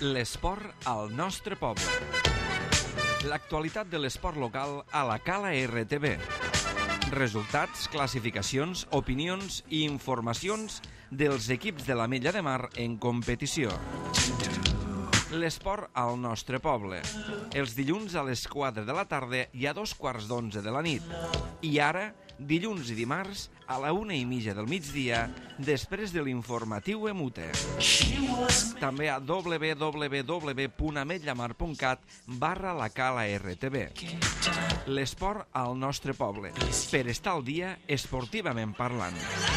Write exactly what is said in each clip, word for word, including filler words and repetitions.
L'esport al nostre poble. L'actualitat de l'esport local a la Cala R T V. Resultats, classificacions, opinions i informacions dels equips de l'Ametlla de Mar en competició. L'esport al nostre poble. Els dilluns a les quatre de la tarda i a dos quarts d'onze de la nit. I ara, dilluns i dimarts, a la una i mitja del migdia, després de l'informatiu Emute. També a w w w punt ametlamar punt cat barra la Cala R T V. L'esport al nostre poble. Per estar al dia, esportivament parlant.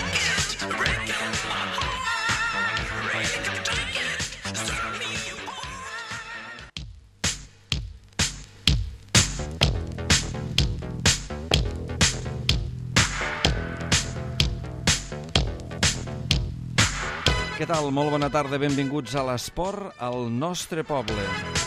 Què tal? Molt bona tarda, benvinguts a l'esport al nostre poble.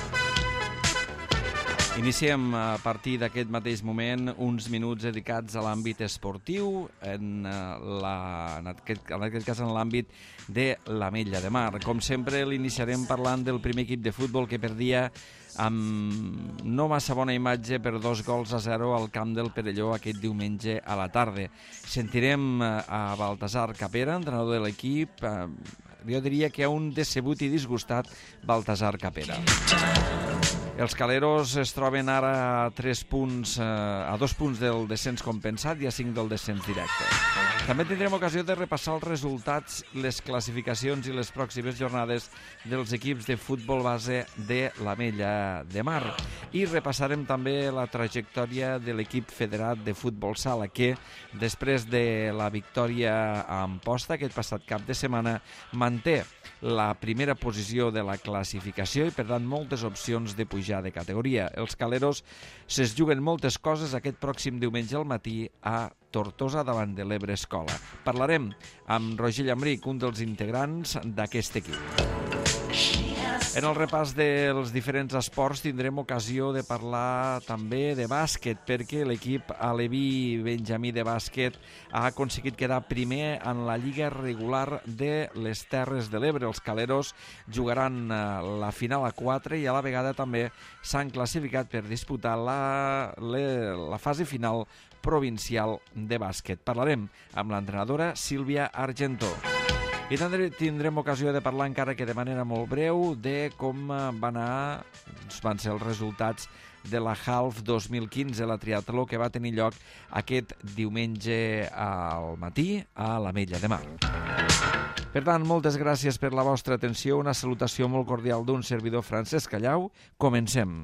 Iniciem a partir d'aquest mateix moment uns minuts dedicats a l'àmbit esportiu, en, la, en, aquest, en aquest cas en l'àmbit de l'Ametlla de Mar. Com sempre, l'iniciarem parlant del primer equip de futbol que perdia amb no massa bona imatge per dos gols a zero al camp del Perelló aquest diumenge a la tarda. Sentirem a Baltasar Capera, entrenador de l'equip, jo diria que a un decebut i disgustat Baltasar Capera. Els caleros es troben ara a, tres punts, a dos punts del descens compensat i a cinc del descens directe. També tindrem ocasió de repassar els resultats, les classificacions i les pròximes jornades dels equips de futbol base de l'Ametlla de Mar. I repassarem també la trajectòria de l'equip federat de futbol sala que, després de la victòria a Amposta aquest passat cap de setmana, manté la primera posició de la classificació i, per tant, moltes opcions de pujar de categoria. Els caleros es juguen moltes coses aquest pròxim diumenge al matí a Tortosa davant de l'Ebre Escola. Parlarem amb Roger Llamric, un dels integrants d'aquest equip. En el repàs dels diferents esports tindrem ocasió de parlar també de bàsquet, perquè l'equip aleví benjamí de bàsquet ha aconseguit quedar primer en la lliga regular de les Terres de l'Ebre. Els caleros jugaran la final a quatre i a la vegada també s'han classificat per disputar la, la fase final provincial de bàsquet. Parlarem amb l'entrenadora Sílvia Argentó. I també tindrem ocasió de parlar, encara que de manera molt breu, de com van anar, van ser els resultats de la Half dos mil quinze, la triatló que va tenir lloc aquest diumenge al matí a l'Ametlla de Mar. Per tant, moltes gràcies per la vostra atenció, una salutació molt cordial d'un servidor Francesc Callau. Comencem.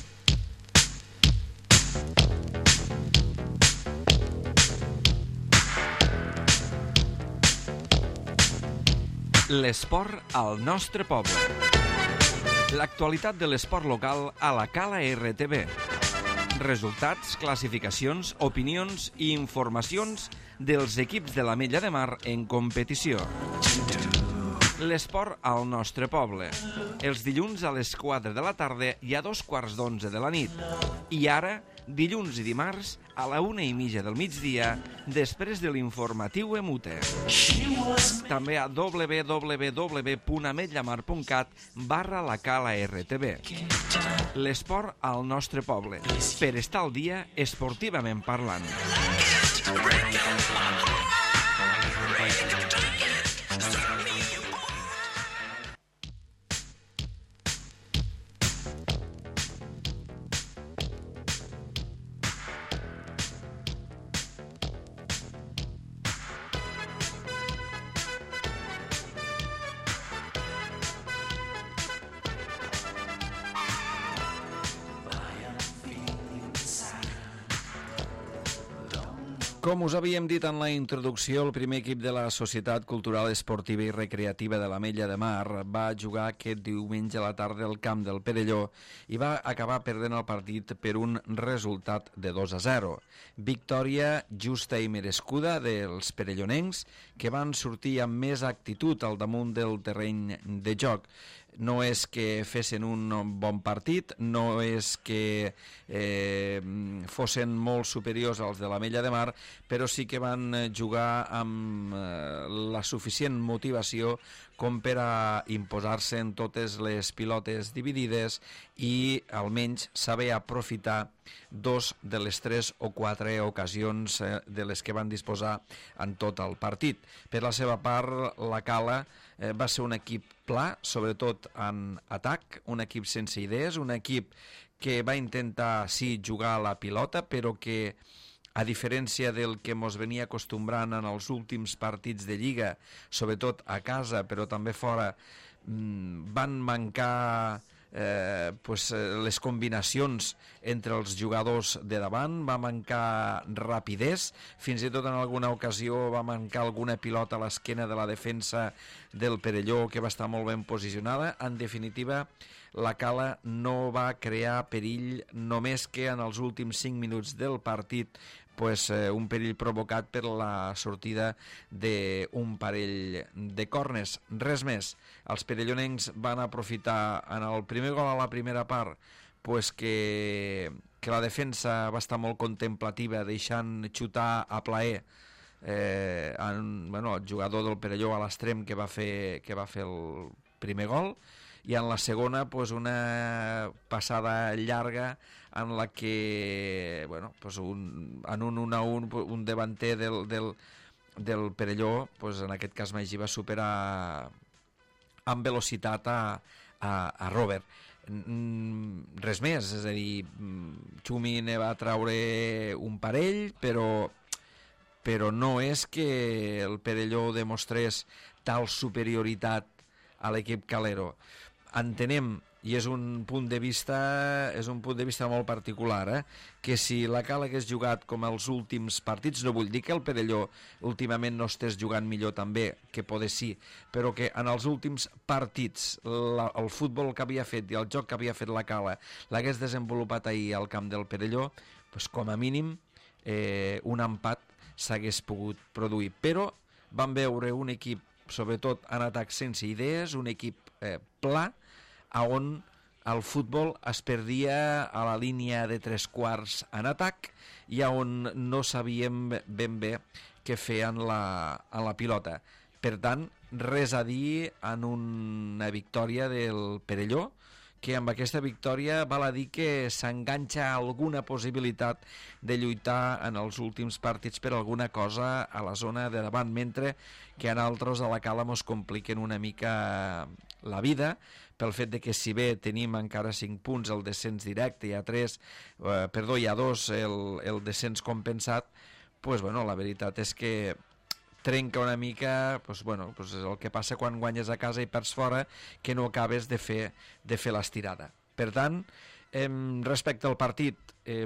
L'esport al nostre poble. L'actualitat de l'esport local a la Cala R T V. Resultats, classificacions, opinions i informacions dels equips de l'Ametlla de Mar en competició. L'esport al nostre poble. Els dilluns a les quatre de la tarda i a dos quarts d'onze de la nit. I ara, dilluns i dimarts, a la una i mitja del migdia, després de l'informatiu Emute. També a w w w punt ametlamar punt cat barra la Cala R T V. L'esport al nostre poble. Per estar al dia, esportivament parlant. Com us havíem dit en la introducció, el primer equip de la Societat Cultural Esportiva i Recreativa de l'Ametlla de Mar va jugar aquest diumenge a la tarda al camp del Perelló i va acabar perdent el partit per un resultat de dos a zero. Victòria justa i merescuda dels perellonencs, que van sortir amb més actitud al damunt del terreny de joc. no és que fessin un bon partit, no és que eh, fossin molt superiors als de l'Ametlla de Mar, però sí que van jugar amb eh, la suficient motivació com per a imposar-se en totes les pilotes dividides i almenys saber aprofitar dos de les tres o quatre ocasions eh, de les que van disposar en tot el partit. Per la seva part, la Cala eh, va ser un equip pla, sobretot en atac, un equip sense idees, un equip que va intentar, sí, jugar a la pilota, però que a diferència del que mos venia acostumbrant en els últims partits de Lliga, sobretot a casa, però també fora, van mancar eh, pues, les combinacions entre els jugadors de davant, va mancar rapidesa, fins i tot en alguna ocasió va mancar alguna pilota a l'esquena de la defensa del Perelló, que va estar molt ben posicionada. En definitiva, la Cala no va crear perill, només que en els últims cinc minuts del partit pues, eh, un perill provocat per la sortida d'un parell de cornes. Res més, els perellonencs van aprofitar en el primer gol a la primera part pues, que, que la defensa va estar molt contemplativa, deixant xutar a plaer eh, en, bueno, el jugador del Perelló a l'extrem que va fer, que va fer el primer gol, i en la segona pues, una passada llarga en la que bueno, pues un, en un un a un un davanter del, del, del Perelló, pues, en aquest cas Magí va superar amb velocitat a, a, a Robert. Res més, és a dir, Xumi ne va traure un parell, però però no és que el Perelló demostrés tal superioritat a l'equip calero. Entenem, i és un punt de vista és un punt de vista molt particular, eh? que si la Cala hagués jugat com els últims partits, no vull dir que el Perelló últimament no estés jugant millor també, que poder sí, però que en els últims partits la, el futbol que havia fet i el joc que havia fet la Cala l'hagués desenvolupat ahir al camp del Perelló, doncs com a mínim eh, un empat s'hagués pogut produir. Però vam veure un equip, sobretot en atac, sense idees, un equip eh, pla, a on el futbol es perdia a la línia de tres quarts en atac i a on no sabíem ben bé què fer en la, en la pilota. Per tant, res a dir en una victòria del Perelló, que amb aquesta victòria val a dir que s'enganxa alguna possibilitat de lluitar en els últims partits per alguna cosa a la zona de davant, mentre que en altres a la Cala mos compliquen una mica la vida, pel fet de que si bé tenim encara cinc punts el descens directe i a tres, eh, perdó, i a dos el, el descens compensat, pues, bueno, la veritat és que trenca una mica, pues, bueno, pues és el que passa quan guanyes a casa i perds fora, que no acabes de fer, de fer l'estirada. Per tant, eh, respecte al partit, eh,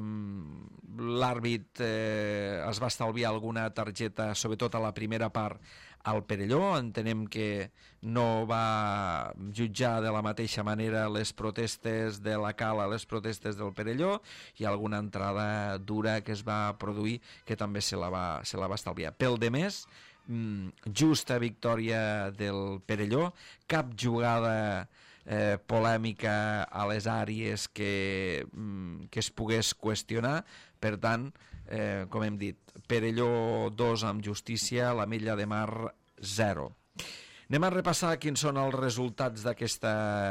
l'àrbit eh, es va estalviar alguna targeta, sobretot a la primera part, al Perelló. Entenem que no va jutjar de la mateixa manera les protestes de la Cala, les protestes del Perelló, i alguna entrada dura que es va produir que també se la va, se la va estalviar. Pel de més, justa victòria del Perelló, cap jugada eh, polèmica a les àrees que, que es pogués qüestionar. Per tant, eh, com hem dit, Perelló dos amb justícia, l'Ametlla de Mar zero. Anem a repassar quins són els resultats d'aquesta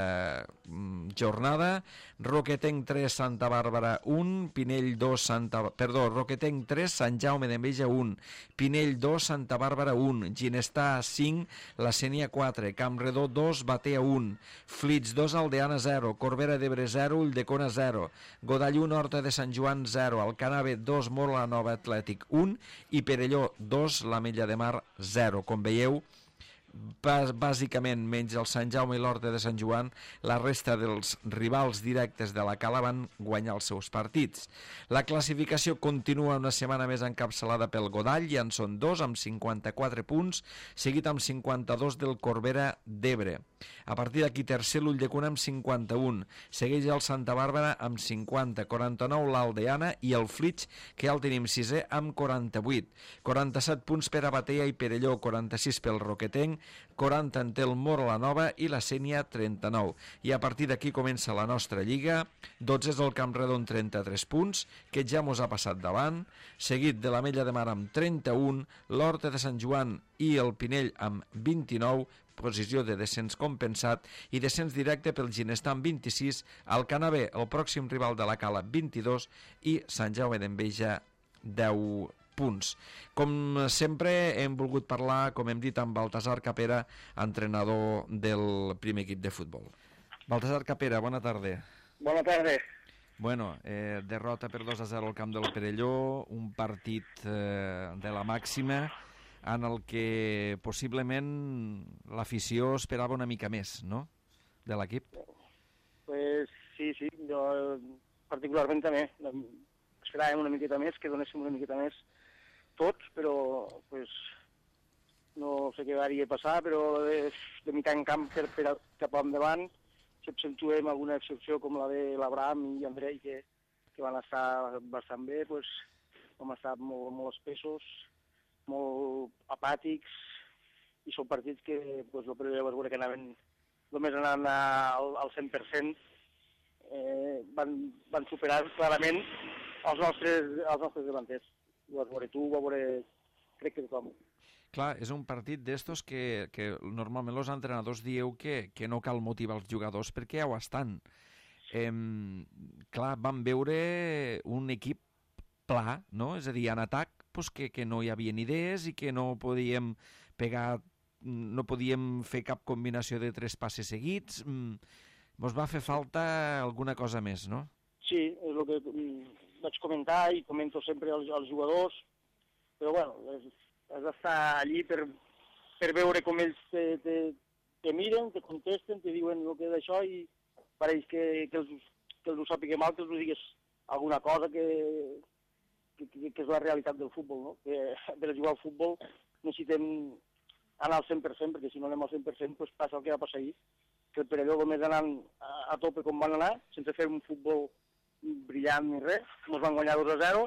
jornada. Roquetenc tres, Santa Bàrbara un, Pinell dos, Santa... Perdó, Roquetenc tres, Sant Jaume d'Enveja un, Pinell dos, Santa Bàrbara un, Ginestar cinc, La Sénia quatre, Campredó dos, Batea un, Flix dos, Aldeana zero, Corbera d'Ebre zero, Ulldecona zero, Godall un, Horta de Sant Joan zero, Alcanave dos, Mola Nova Atlètic un i Perelló dos, l'Ametlla de Mar zero. Com veieu, bàsicament, menys el Sant Jaume i l'Horta de Sant Joan, la resta dels rivals directes de la Cala van guanyar els seus partits. La classificació continua una setmana més encapçalada pel Godall, i en són dos amb cinquanta-quatre punts, seguit amb cinquanta-dos del Corbera d'Ebre. A partir d'aquí, tercer l'Ulldecona amb cinquanta-un, segueix el Santa Bàrbara amb cinquanta, quaranta-nou l'Aldeana i el Flix, que ja el tenim sisè, amb quaranta-vuit. quaranta-set punts per a Batea i Perelló, quaranta-sis pel Roquetenc, quaranta en té el Mora la Nova i la Sénia trenta-nou. I a partir d'aquí comença la nostra lliga. dotze és el Campredon, trenta-tres punts, que ja mos ha passat davant, seguit de l'Ametlla de Mar amb trenta-un, l'Horta de Sant Joan i el Pinell amb vint-i-nou, posició de descens compensat, i descens directe pel Ginestar amb vint-i-sis, el Canabé, el pròxim rival de la Cala, vint-i-dos, i Sant Jaume d'Enveja, deu punts. Com sempre hem volgut parlar, com hem dit, amb Baltasar Capera, entrenador del primer equip de futbol. Baltasar Capera, bona tarda. Bona tarda. Bueno, eh, derrota per dos a zero al camp del Perelló, un partit eh, de la màxima, en el que possiblement l'afició esperava una mica més, no?, de l'equip. Pues sí, sí, jo particularment també esperàvem una miqueta més, que donéssim una miqueta més tots, però pues, no sé què hauria de passar, però de, de mica en camp per, per cap endavant, si accentuem alguna excepció com la de l'Abraham i Andrei, que, que van estar bastant bé, pues, vam estar molt, molt espessos, molt apàtics, i són partits que pues, el primer vas veure que anaven només anant al, al cent per cent, eh, van, van superar clarament els nostres, els nostres davanters. Ho vas veure tu, ho vas veure, crec que tothom. Clar, és un partit d'estos que, que normalment els entrenadors dieu que, que no cal motivar els jugadors perquè ja ho estan. Eh, clar, vam veure un equip pla, no? És a dir, en atac, pues, que, que no hi havia idees i que no podíem pegar, no podíem fer cap combinació de tres passes seguits. Mos va fer falta alguna cosa més, no? Sí, és el que vaig comentar i comento sempre als, als jugadors, però bueno, has d'estar allí per, per veure com ells te, te, te miren, te contesten, te diuen el que és això i pareix que, que, els, que els ho sàpiga mal, que els ho digues alguna cosa que, que, que, que és la realitat del futbol, no? Que per jugar al futbol necessitem anar al cent per cent, perquè si no anem al cent per cent pues passa el que va passar ahir, que el Perelló només anant a, a tope com van anar, sense fer un futbol brillant ni res, ens van guanyar dos a zero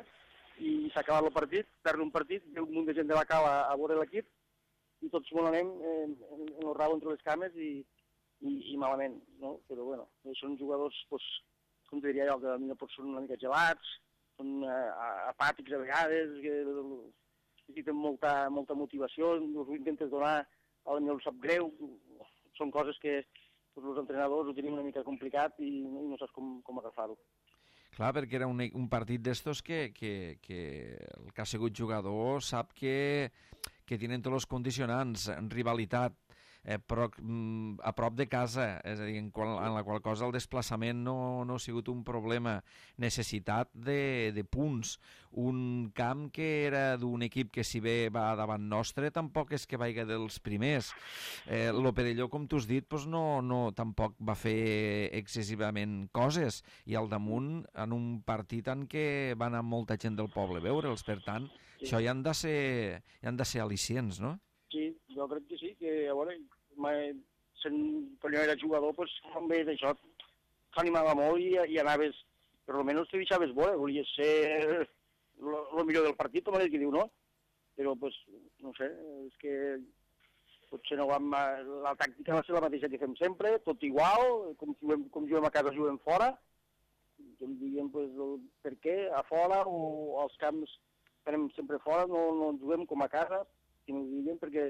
i s'ha acabat el partit, perdre un partit, ve un munt de gent de la Cala a veure l'equip i tots molt anem en, en, en el rabo entre les cames i, i, i malament, no? Però bueno, són jugadors, pues, com te diria jo, que potser pot són una mica gelats, són uh, apàtics a vegades, que necessiten molta, molta motivació, els ho intentes donar, potser els sap greu, són coses que pues, els entrenadors ho tenim una mica complicat i, i no saps com, com agafar-ho. Clar, perquè era un, un partit d'estos que, que, que el que ha sigut jugador sap que, que tenen tots els condicionants, en rivalitat, eh, però mm, a prop de casa, és a dir, en, qual, en la qual cosa el desplaçament no, no ha sigut un problema. Necessitat de, de punts. Un camp que era d'un equip que si bé va davant nostre, tampoc és que vaiga dels primers. Eh, lo Perelló, com tu has dit, doncs no, no, tampoc va fer excessivament coses, i al damunt en un partit en què va anar molta gent del poble a veure'ls, per tant, sí. Això hi han de ser, hi han de ser al·licients, no? Sí, jo crec que sí, que a veure, sent, quan jo era jugador, doncs, també d'això t'animava molt i, i anaves, per almenys te deixaves veure, volies ser el millor del partit, com que diu, no? Però, doncs, no sé, és que potser no vam, la tàctica va ser la mateixa que fem sempre, tot igual, com juguem, com juguem a casa, juguem fora, que em diguem, doncs, el per què, a fora o als camps que anem sempre fora, no, no juguem com a casa, si no ho diguem, perquè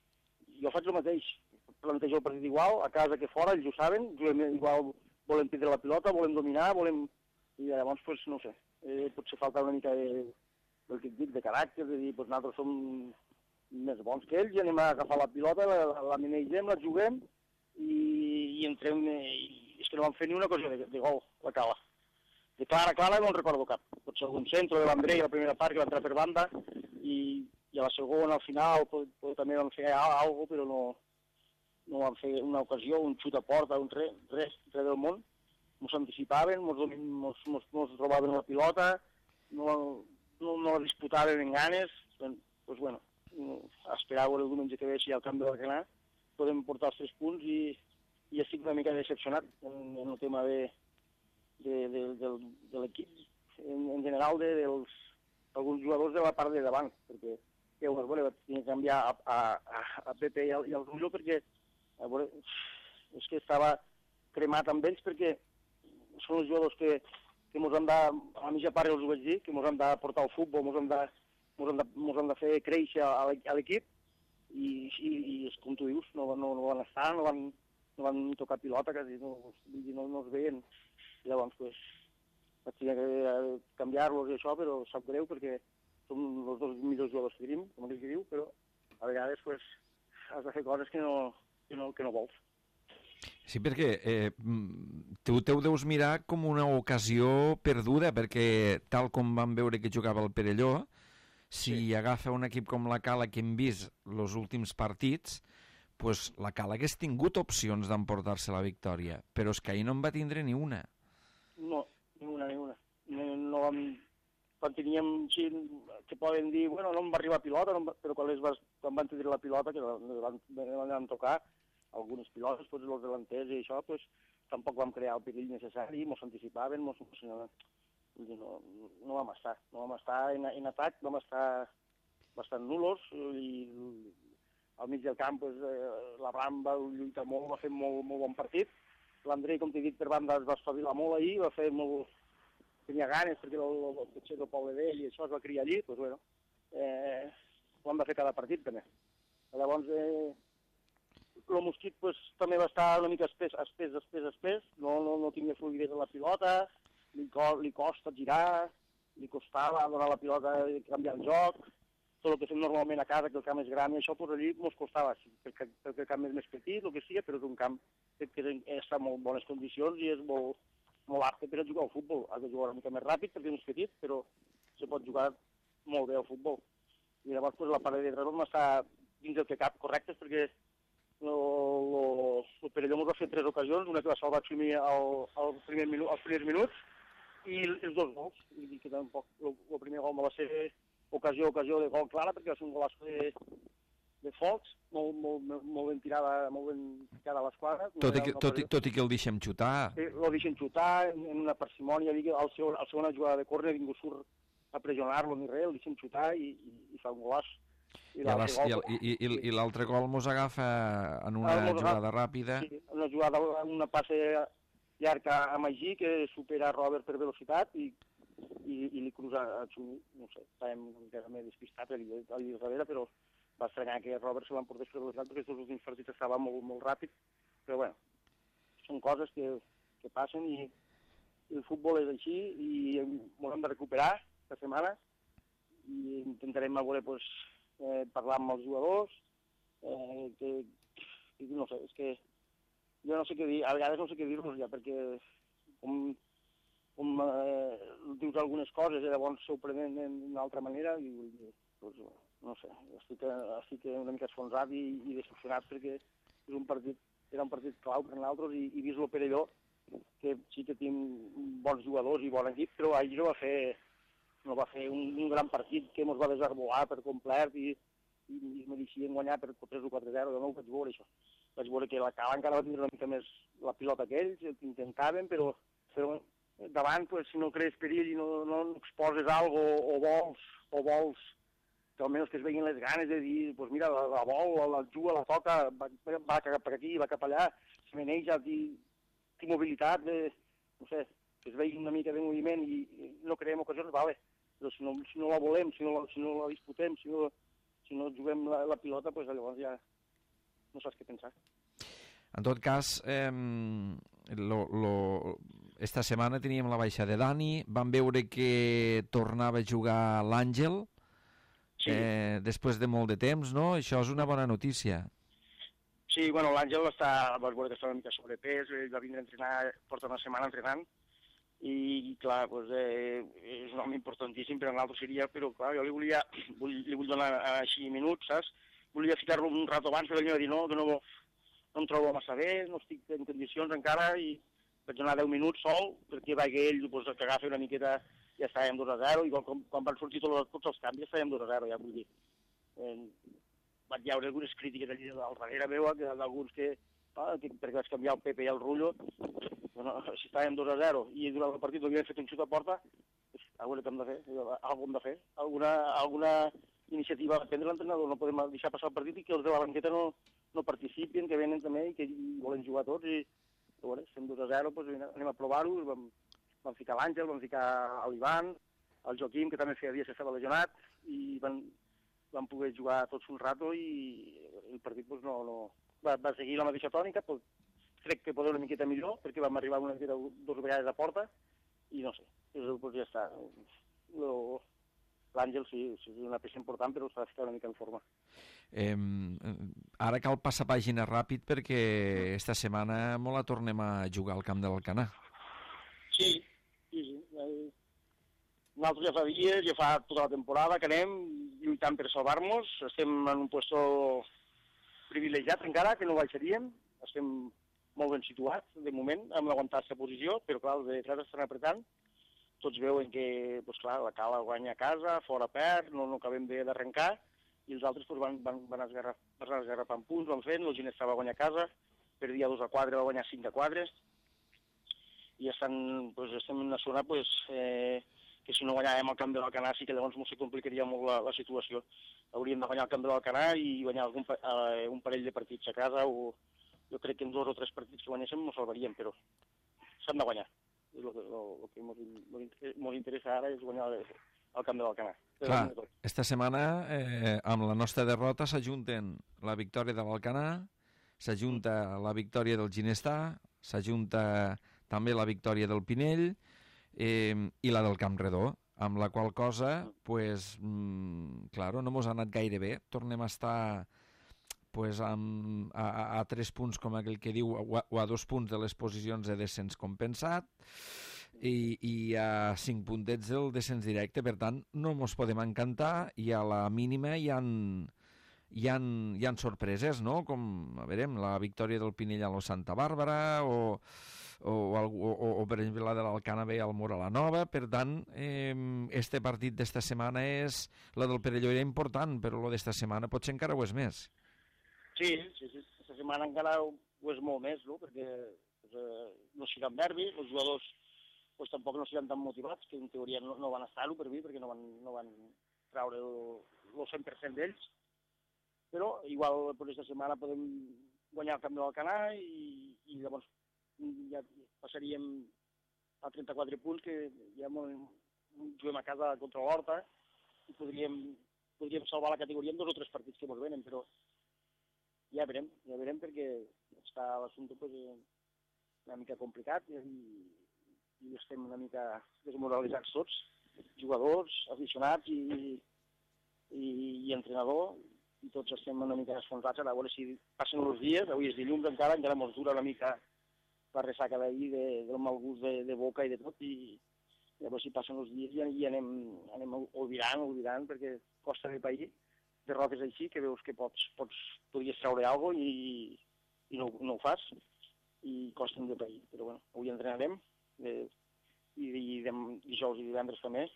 jo faig el mateix, plantejo el partit igual, a casa que fora, ells ho saben, juguem igual, volem prendre la pilota, volem dominar, volem... I llavors, pues, no sé, eh, potser falta una mica de, del que et dic, de caràcter, de dir, pues, nosaltres som més bons que ells i anem a agafar la pilota, la, la, la minegem, la juguem i, i entrem, i és que no vam fer ni una cosa de, de gol, la Cala. De clara, clara, no en recordo cap. Potser algun centre de l'Andrei a la primera part que va entrar per banda i, i a la segona, al final, pot, pot, també vam fer alguna cosa, però no, no vam fer una ocasió, un xut a porta, un res, res, res del món. Ens anticipaven, ens robaven la pilota, no, no, no la disputaven en ganes. Doncs, pues, bueno, esperar el diumenge que ve si al camp de l'Arcanar podem portar els tres punts i, i estic una mica decepcionat en, en el tema de de, de, de, de l'equip, en, en general de, dels alguns jugadors de la part de davant, perquè que bueno, vaig tenir que canviar a, a, a, a Pepe i al, i al Rullo perquè a veure, és que estava cremat amb ells perquè són els jugadors que, que mos han de, a la mitja part els ho vaig dir, que mos han de portar al futbol, mos han de, mos han de, mos han de fer créixer a l'equip i, i, i és com tu dius, no, no, no van estar, no van, no van tocar pilota, quasi, no, no, no es veien. I llavors, pues, vaig tenir que canviar-los i això, però sap greu perquè som els dos millors jugadors que tenim, com aquell que diu, però a vegades pues, has de fer coses que no, que no, que no vols. Sí, perquè eh, tu te ho deus mirar com una ocasió perduda, perquè tal com vam veure que jugava el Perelló, si sí. agafa un equip com la Cala que hem vist els últims partits, pues la Cala hagués tingut opcions d'emportar-se la victòria, però és que ahir no en va tindre ni una. No, ni una, ni una. No, no vam... Quan teníem així, que poden dir, bueno, no em va arribar pilota, no va, però quan, les vas, quan van tenir la pilota, que van, van, van tocar algunes pilotes, pues, els delanters i això, pues, tampoc vam crear el perill necessari, ens anticipaven, mos, no, no, no vam estar. No vam estar en, en atac, vam estar bastant nulos, i al mig del camp pues, eh, la Bram va lluitar molt, va fer molt, molt bon partit. L'Andrei, com t'he dit, per banda es va espavilar molt ahir, va fer molt... tenia ganes perquè el, el, el potser del poble d'ell i això es va criar allí, doncs bueno, eh, ho hem de fer cada partit també. Llavors, eh, el mosquit pues, també va estar una mica espès, espès, espès, espès, no, no, no tenia fluidesa en la pilota, li, co li costa girar, li costava donar la pilota i canviar el joc, tot el que fem normalment a casa, que el camp és gran i això, pues, allí ens costava, sí, perquè, perquè el camp és més petit, el que sigui, però és un camp que, que està en molt bones condicions i és molt... molt apte per a jugar al futbol. Has de jugar una mica més ràpid perquè és petit, però se pot jugar molt bé al futbol. I llavors pues, la part de darrere vam estar dins del que cap correctes perquè el Perelló ens va fer tres ocasions, una que va salvar Xumi al, al primer minu, als primers minuts i els dos gols. I que tampoc, el, el primer gol no va ser ocasió, ocasió de gol clara perquè va ser un golaç de, de Fox, molt, molt, molt ben tirada, molt ben tirada a l'esquadra. Tot, no tot, tot i que el deixem xutar. Sí, el deixem xutar, en, en una parsimònia, al segon, al segona jugada de córner ningú surt a pressionar-lo ni res, el deixem xutar i, i, i fa un golaç. I, I, i, i, i l'altre gol mos agafa en una jugada ràpida. Sí, una jugada, una passe llarga a Magí que supera Robert per velocitat i, i, i li cruza a Xumi. No sé, estàvem encara més despistats allà, allà darrere, però va estranyar que Robert se l'emportés per velocitat perquè aquests últims partits estava molt, molt ràpid, però bueno, són coses que, que passen i, i el futbol és així i ens hem de recuperar aquesta setmana i intentarem a veure, pues, eh, parlar amb els jugadors, eh, que, que no sé, és que jo no sé què dir, a vegades no sé què dir-los ja, perquè com, com eh, dius algunes coses i llavors s'ho prenen d'una altra manera i pues, no sé, estic, estic una mica esfonsat i, i decepcionat perquè és un partit, era un partit clau per nosaltres i, i vist el Perelló, que sí que tinc bons jugadors i bon equip, però ahir no va fer, no va fer un, un gran partit que ens va desarbolar per complet i, i, i es mereixien guanyar per tres o quatre zero, jo no ho vaig veure això. Vaig veure que la Cala encara va tenir una mica més la pilota que ells, intentaven, però, però davant, pues, si no crees perill i no, no exposes alguna cosa o, o vols, o vols que almenys que es veien les ganes de dir, pues mira, la, la vol, la, la juga, la toca, va, va cap aquí, va cap allà, se maneja, té mobilitat, de, no sé, que es vegi una mica de moviment i, i no creem ocasions, vale, però si no, si no la volem, si no, si no la disputem, si no, si no juguem la, la pilota, pues llavors ja no saps què pensar. En tot cas, eh, lo, lo, esta setmana teníem la baixa de Dani, vam veure que tornava a jugar l'Àngel, sí. eh, després de molt de temps, no? Això és una bona notícia. Sí, bueno, l'Àngel està, vas veure que està una mica sobrepès, ell va vindre a entrenar, porta una setmana entrenant, i clar, pues, eh, és un home importantíssim per a nosaltres seria, però clar, jo li volia, vull, li vull donar així minuts, saps? Volia ficar-lo un rato abans, però ell va dir no, que no, no em trobo massa bé, no estic en condicions encara, i vaig donar deu minuts sol, perquè va que ell, pues, que agafi una miqueta, ja estàvem dos a zero, i quan, quan van sortir tots, tots els canvis, ja estàvem dos a zero, ja vull dir. Eh, vaig veure algunes crítiques allà al darrere meu, que d'alguns que, ah, que, perquè vaig canviar el Pepe i el Rullo, bueno, si estàvem dos a zero, i durant el partit no havien fet un xut a porta, pues, a veure què hem de fer, alguna hem de fer, alguna, alguna iniciativa va prendre l'entrenador, no podem deixar passar el partit i que els de la banqueta no, no participin, que venen també i que volen jugar tots i, bueno, estem dos a zero, doncs anem a provar-ho, vam, vam ficar l'Àngel, vam ficar l'Ivan, el Joaquim, que també feia dies que estava lesionat, i van, van poder jugar tots un rato i el partit doncs, no, no, va, va seguir la mateixa tònica, però crec que pot una miqueta millor, perquè vam arribar una miqueta dues vegades a porta, i no sé, doncs ja està. Lo, L'Àngel sí, sí, és una peça important, però s'ha de ficar una mica en forma. Eh, ara cal passar pàgina ràpid perquè esta setmana molt la tornem a jugar al camp de l'Alcanar. Sí, sí, sí. Nosaltres ja fa dies, ja fa tota la temporada que anem lluitant per salvar-nos. Estem en un puesto privilegiat encara, que no baixaríem. Estem molt ben situats, de moment, amb aguantar aquesta posició, però clar, els de tres estan apretant. Tots veuen que, doncs clar, la Cala guanya a casa, fora perd, no, no acabem d'arrencar, i els altres doncs, van, van, van esgarrapant punts, van fent, el Ginesta va guanyar a casa, perdia dos a quatre, va guanyar cinc a quatre, i estan, doncs, estem en una zona doncs, eh, que si no guanyàvem al camp de l'Alcanar sí que llavors ens complicaria molt la, la situació. Hauríem de guanyar al camp de l'Alcanar i guanyar algun, eh, un parell de partits a casa, o jo crec que en dos o tres partits que guanyéssim no salvaríem, però s'han de guanyar. El que, el que ens interessa ara és guanyar el camp de l'Alcanar. Clar, esta setmana eh, amb la nostra derrota s'ajunten la victòria de l'Alcanar, s'ajunta la victòria del Ginestà, s'ajunta també la victòria del Pinell eh, i la del Camp Redó, amb la qual cosa, pues, mm, claro, no mos ha anat gaire bé. Tornem a estar pues, amb, a, a tres punts, com aquell que diu, o a, o a dos punts de les posicions de descens compensat i, i a cinc puntets del descens directe. Per tant, no mos podem encantar i a la mínima hi ha, hi ha, hi ha sorpreses, no? Com, a veure, la victòria del Pinell a lo Santa Bàrbara o, o, o, o, o per exemple, la de l'Alcanar B al Mora la Nova. Per tant, eh, este partit d'esta setmana és... La del Perelló era important, però la d'esta setmana potser encara ho és més. Sí, sí, sí. Aquesta setmana encara ho és molt més, no? Perquè pues, eh, no seran nervis, els jugadors pues, tampoc no seran tan motivats, que en teoria no, no van estar-ho per mi, perquè no van, no van traure el, el cent per cent d'ells. Però igual per aquesta setmana podem guanyar el camp de l'Alcanar i, i llavors ja passaríem a trenta-quatre punts, que ja juguem a casa contra l'Horta i podríem, podríem salvar la categoria en dos o tres partits que ens venen, però ja verem, ja verem perquè està l'assumpte pues, una mica complicat i, i estem una mica desmoralitzats tots, jugadors, aficionats i, i, i entrenador, i tots estem una mica esfondrats a veure si passen els dies. Avui és dilluns encara, encara mos dura una mica la ressaca d'ahir, de, del mal gust de, de boca i de tot, i llavors si passen els dies i, i anem, anem oblidant, oblidant, perquè costa de pair derrotes així, que veus que pots, pots podries treure alguna cosa i, i no, no ho fas, i costen de pair. Però bueno, avui entrenarem, eh, i, i dijous i divendres també,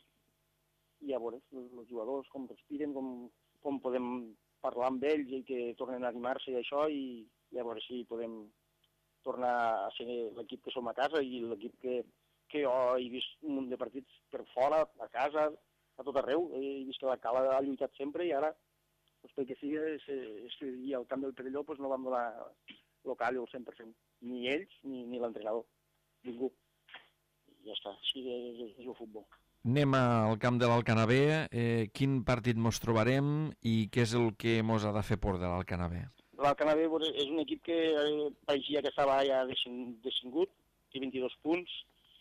i a veure els, els jugadors com respiren, com, com podem parlar amb ells i que tornen a animar-se i això, i, i a veure si podem tornar a ser l'equip que som a casa i l'equip que, que jo he vist un munt de partits per fora, a casa, a tot arreu. He vist que la Cala ha lluitat sempre i ara pues, pel que sigui, i al camp del Perelló pues, no vam donar local al cent per cent, ni ells ni, ni l'entrenador, ningú. I ja està, així és, és el futbol. Anem al camp de l'Alcanar B. Eh, quin partit mos trobarem i què és el que mos ha de fer por de l'Alcanar B? L'Alcanar B és un equip que eh, pareixia que estava ja descengut, té vint-i-dos punts.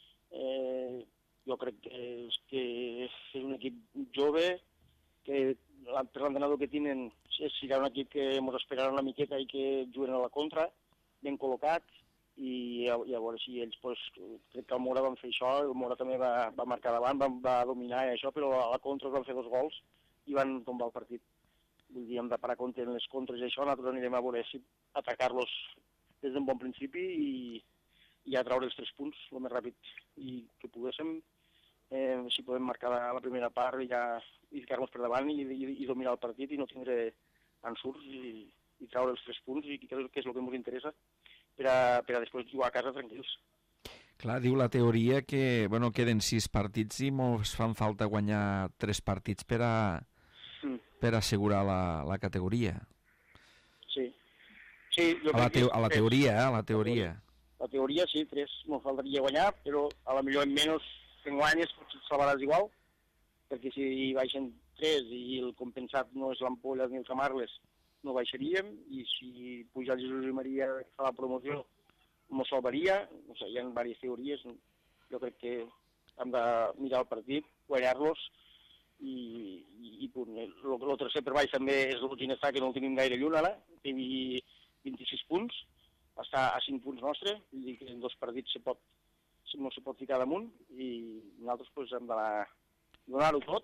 Eh, jo crec que és, que és un equip jove, que per l'entrenador que tenen serà un equip que ens esperarà una miqueta i que juguen a la contra, ben col·locats, i a, i a veure si ells, pues, crec que el Mora van fer això, el Mora també va, va marcar davant, va, va dominar i això, però a la contra van fer dos gols i van tombar el partit. Vull dir, hem de parar compte en les contres i això, nosaltres anirem a veure si atacar-los des d'un bon principi i, i a treure els tres punts el més ràpid i que poguéssim, eh, si podem marcar la, la primera part i ja i ficar-nos per davant i, i, i dominar el partit i no tindre ensurts i, i treure els tres punts, i que és el que ens interessa, per a, per a després jugar a casa tranquils. Clar, diu la teoria que bueno, queden sis partits i mos fan falta guanyar tres partits per a, mm. per assegurar la, la categoria. Sí. Sí, jo a, la crec te a la teoria, eh? A la teoria. La teoria, sí, tres no faltaria guanyar, però a la millor en menys que en guanyes potser et salvaràs igual, perquè si baixen tres i el compensat no és l'Ampolla ni el Camarles, no baixaríem, i si puja el Jesús i Maria a fa la promoció, m'ho salvaria. O sigui, hi ha diverses teories. Jo crec que hem de mirar el partit, guanyar-los, i, i, i punt. El, el tercer per baix també és el Ginestar, que no el tenim gaire lluny ara, té vint-i-sis punts, està a cinc punts nostre, vull dir que en dos partits se pot, no se pot ficar damunt, i nosaltres pues, hem d'anar donar-ho tot,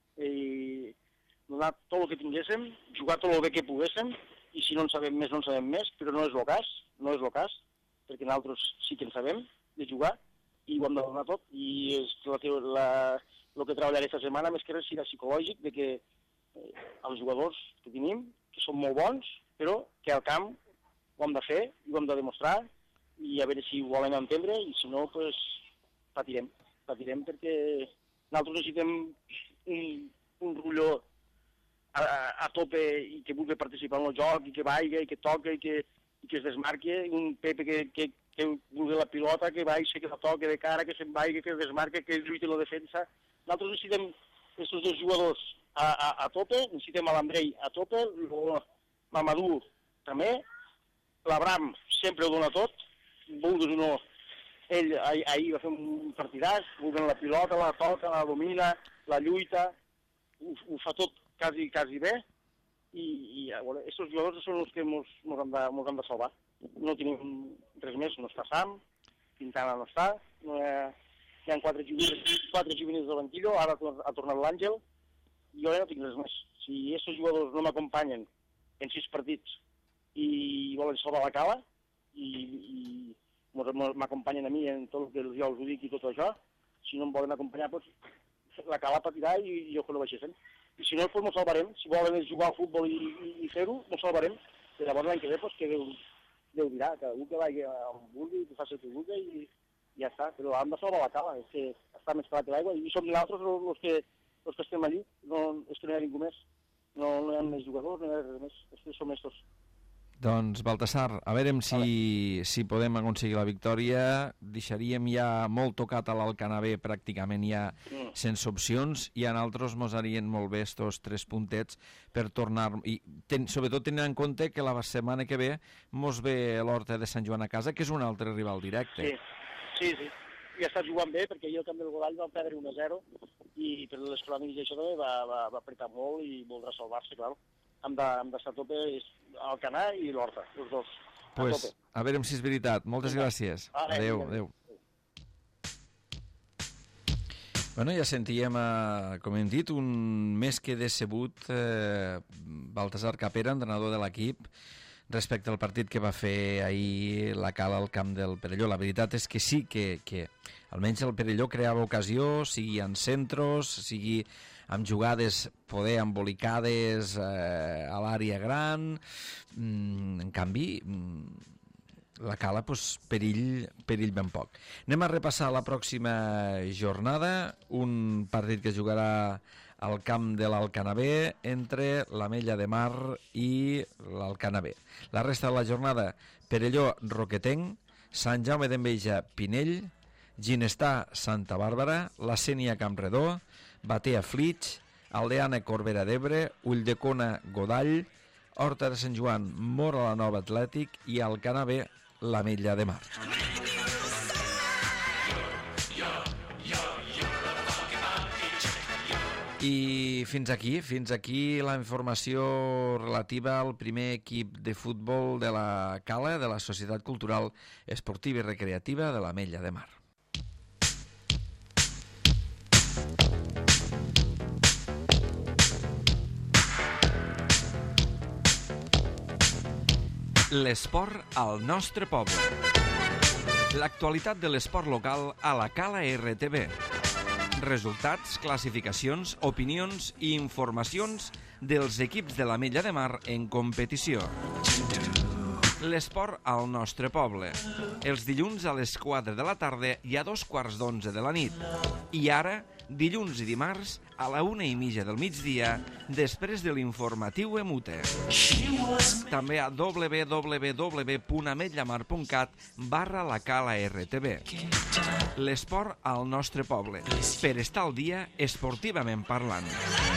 i donar tot el que tinguéssim, jugar tot el bé que poguéssim, i si no en sabem més, no en sabem més, però no és el cas, no és el cas, perquè nosaltres sí que en sabem de jugar, i ho hem de donar tot, i és la, la, el que treballaré aquesta setmana, més que res serà psicològic, de que eh, els jugadors que tenim, que són molt bons, però que al camp ho hem de fer, i ho hem de demostrar, i a veure si ho volen entendre, i si no, doncs, patirem. Patirem perquè nosaltres necessitem un, un rullo a, a tope i que vulgui participar en el joc, i que vaiga, i que toca, i que, i que es desmarque, un Pepe que, que, que vulgui la pilota, que baixa, que la toque de cara, que se'n vaiga, que es desmarque, que lluiti la defensa. Nosaltres necessitem aquests dos jugadors a, a, a tope, necessitem a l'Andrei a tope, el Mamadou també, l'Abram sempre ho dona tot, vulguis o no, ell ahir, ahir va fer un partidàs, vulguin la pilota, la toca, la domina, la lluita, ho, ho fa tot quasi, quasi bé, i, i a veure, aquests jugadors són els que ens han, han de salvar. No tenim res més, no està Sam, Quintana no està, no hi ha, hi ha quatre juvenils, quatre juvenils del banquillo, ara ha tornat l'Àngel, i jo ja no tinc res més. Si aquests jugadors no m'acompanyen en sis partits i volen salvar la cala, i, i m'acompanyen a mi en tot el que jo els ho dic i tot això, si no em volen acompanyar, doncs la cala patirà i jo que no baixessin. I si no, doncs m'ho salvarem. Si volen jugar al futbol i, i, i fer-ho, m'ho salvarem. I llavors l'any que ve, doncs, que Déu, Déu dirà, que algú que vagi on vulgui, que faci el que vulgui, i, i ja està. Però hem de salvar la cala, és que està més clar que l'aigua, i som nosaltres els que, els que estem allí, no, és que no hi ha ningú més. No, no hi ha més jugadors, no hi ha res més, és que som estos. Doncs, Baltasar, a veure si, si podem aconseguir la victòria. Deixaríem ja molt tocat a l'Alcanavè, pràcticament ja mm. sense opcions, i en altres mos harien molt bé estos tres puntets per tornar, i ten, sobretot tenint en compte que la setmana que ve mos ve l'Horta de Sant Joan a casa, que és un altre rival directe. Sí, sí, sí. I està jugant bé, perquè ahir el camp del Godall va perdre un a zero, i per les cròniques això també va, va, va apretar molt i voldrà salvar-se, clar. Hem d'estar a tope al Canà i l'Horta, els dos. Pues, a, a veure si és veritat. Moltes sí. gràcies. Ah, adéu, adéu. Bueno, ja sentíem, eh, com hem dit, un més que decebut eh, Baltasar Capera, entrenador de l'equip, respecte al partit que va fer ahir la Cala al camp del Perelló. La veritat és que sí, que, que almenys el Perelló creava ocasió, sigui en centros, sigui amb jugades poder embolicades eh, a l'àrea gran. Mm, en canvi, mm, la Cala, pues, perill, perill ben poc. Anem a repassar la pròxima jornada, un partit que jugarà al camp de l'Alcanavè entre l'Ametlla de Mar i l'Alcanavè. La resta de la jornada, Perelló, Roquetenc, Sant Jaume d'Enveja, Pinell, Ginestar, Santa Bàrbara, La Sénia, Campredó, Batea, Flix, Aldeana, Corbera d'Ebre, Ulldecona, Godall, Horta de Sant Joan, Mora la Nova, Atlètic, i Alcanavè, l'Ametlla de Mar. I fins aquí, fins aquí la informació relativa al primer equip de futbol de la Cala, de la Societat Cultural Esportiva i Recreativa de l'Ametlla de Mar. L'esport al nostre poble. L'actualitat de l'esport local a la Cala R T V. Resultats, classificacions, opinions i informacions dels equips de l'Ametlla de Mar en competició. L'esport al nostre poble. Els dilluns a les quatre de la tarda i a dos quarts d'onze de la nit. I ara, dilluns i dimarts, a la una i mitja del migdia, després de l'informatiu Emute. També a w w w punt ametllamar punt cat barra la cala R T B. L'esport al nostre poble. Per estar al dia, esportivament parlant.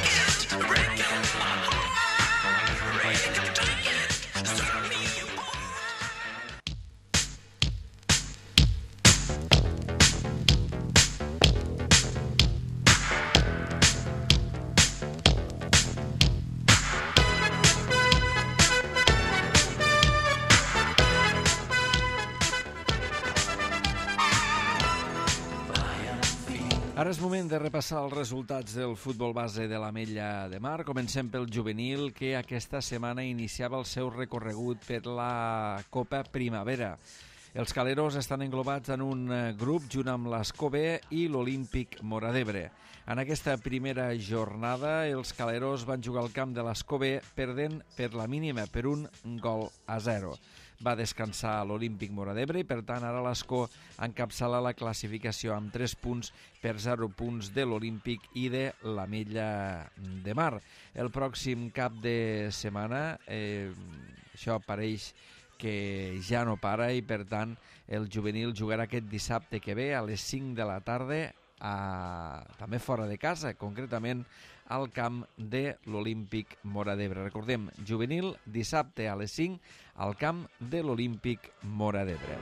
Ara és moment de repassar els resultats del futbol base de l'Ametlla de Mar. Comencem pel juvenil, que aquesta setmana iniciava el seu recorregut per la Copa Primavera. Els caleros estan englobats en un grup junt amb l'Escó B i l'Olímpic Móra d'Ebre. En aquesta primera jornada, els caleros van jugar al camp de l'Escó B perdent per la mínima, per un gol a zero. Va descansar l'Olímpic Móra d'Ebre i, per tant, ara l'Escó encapçala la classificació amb tres punts per zero punts de l'Olímpic i de l'Ametlla de Mar. El pròxim cap de setmana, eh, això pareix que ja no para i, per tant, el juvenil jugarà aquest dissabte que ve a les cinc de la tarda, a, també fora de casa, concretament al camp de l'Olímpic Móra d'Ebre. Recordem, juvenil, dissabte a les cinc, al camp de l'Olímpic Móra d'Ebre.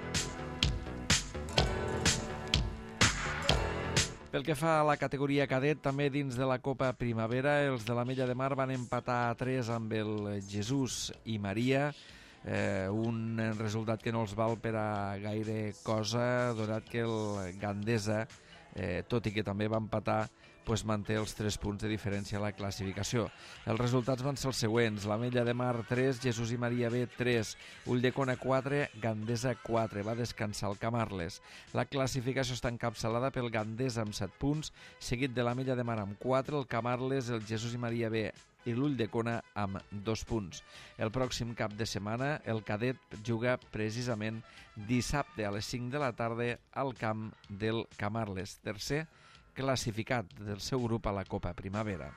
Pel que fa a la categoria cadet, també dins de la Copa Primavera, els de l'Ametlla de Mar van empatar a tres amb el Jesús i Maria, eh, un resultat que no els val per a gaire cosa, donat que el Gandesa, eh, tot i que també va empatar, pues manté els tres punts de diferència a la classificació. Els resultats van ser els següents: l'Ametlla de Mar tres, Jesús i Maria B tres, Ulldecona quatre, Gandesa quatre. Va descansar el Camarles. La classificació està encapçalada pel Gandesa amb set punts, seguit de l'Ametlla de Mar amb quatre, el Camarles, el Jesús i Maria B i l'Ulldecona amb dos punts. El pròxim cap de setmana, el cadet juga precisament dissabte a les cinc de la tarda al camp del Camarles, tercer classificat del seu grup a la Copa Primavera.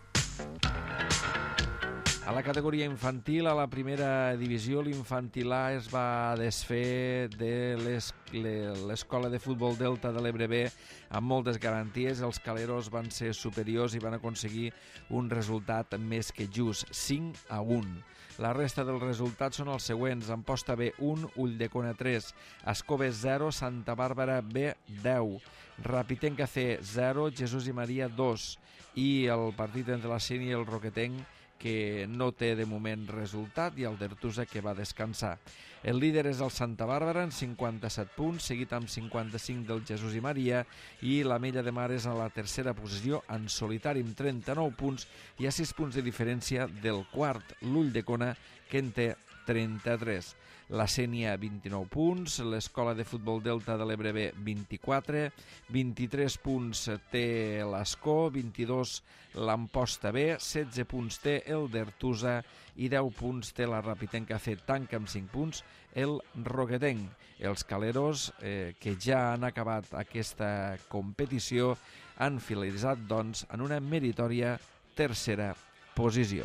A la categoria infantil, a la primera divisió, l'infantil A es va desfer de l'Escola de Futbol Delta de l'Ebre B amb moltes garanties. Els caleros van ser superiors i van aconseguir un resultat més que just, cinc a un. La resta dels resultats són els següents: Amposta B un, Ulldecona tres, Escó B zero, Santa Bàrbara B deu, Rapitenca C zero, Jesús i Maria dos, i el partit entre la Sénia i el Roquetenc, que no té de moment resultat, i el d'Ertusa, que va descansar. El líder és el Santa Bàrbara amb cinquanta-set punts, seguit amb cinquanta-cinc del Jesús i Maria, i l'Ametlla de Mar és a la tercera posició en solitari amb trenta-nou punts i a sis punts de diferència del quart, l'Ulldecona, que en té trenta-tres. La Sénia, vint-i-nou punts, l'Escola de Futbol Delta de l'Ebre B, vint-i-quatre, vint-i-tres punts té l'Escó, vint-i-dos l'Amposta B, setze punts té el d'Ertusa i deu punts té la Rapitenca C. Tanca amb cinc punts el Roquetenc. Els caleros, eh, que ja han acabat aquesta competició, han finalitzat, doncs, en una meritòria tercera posició.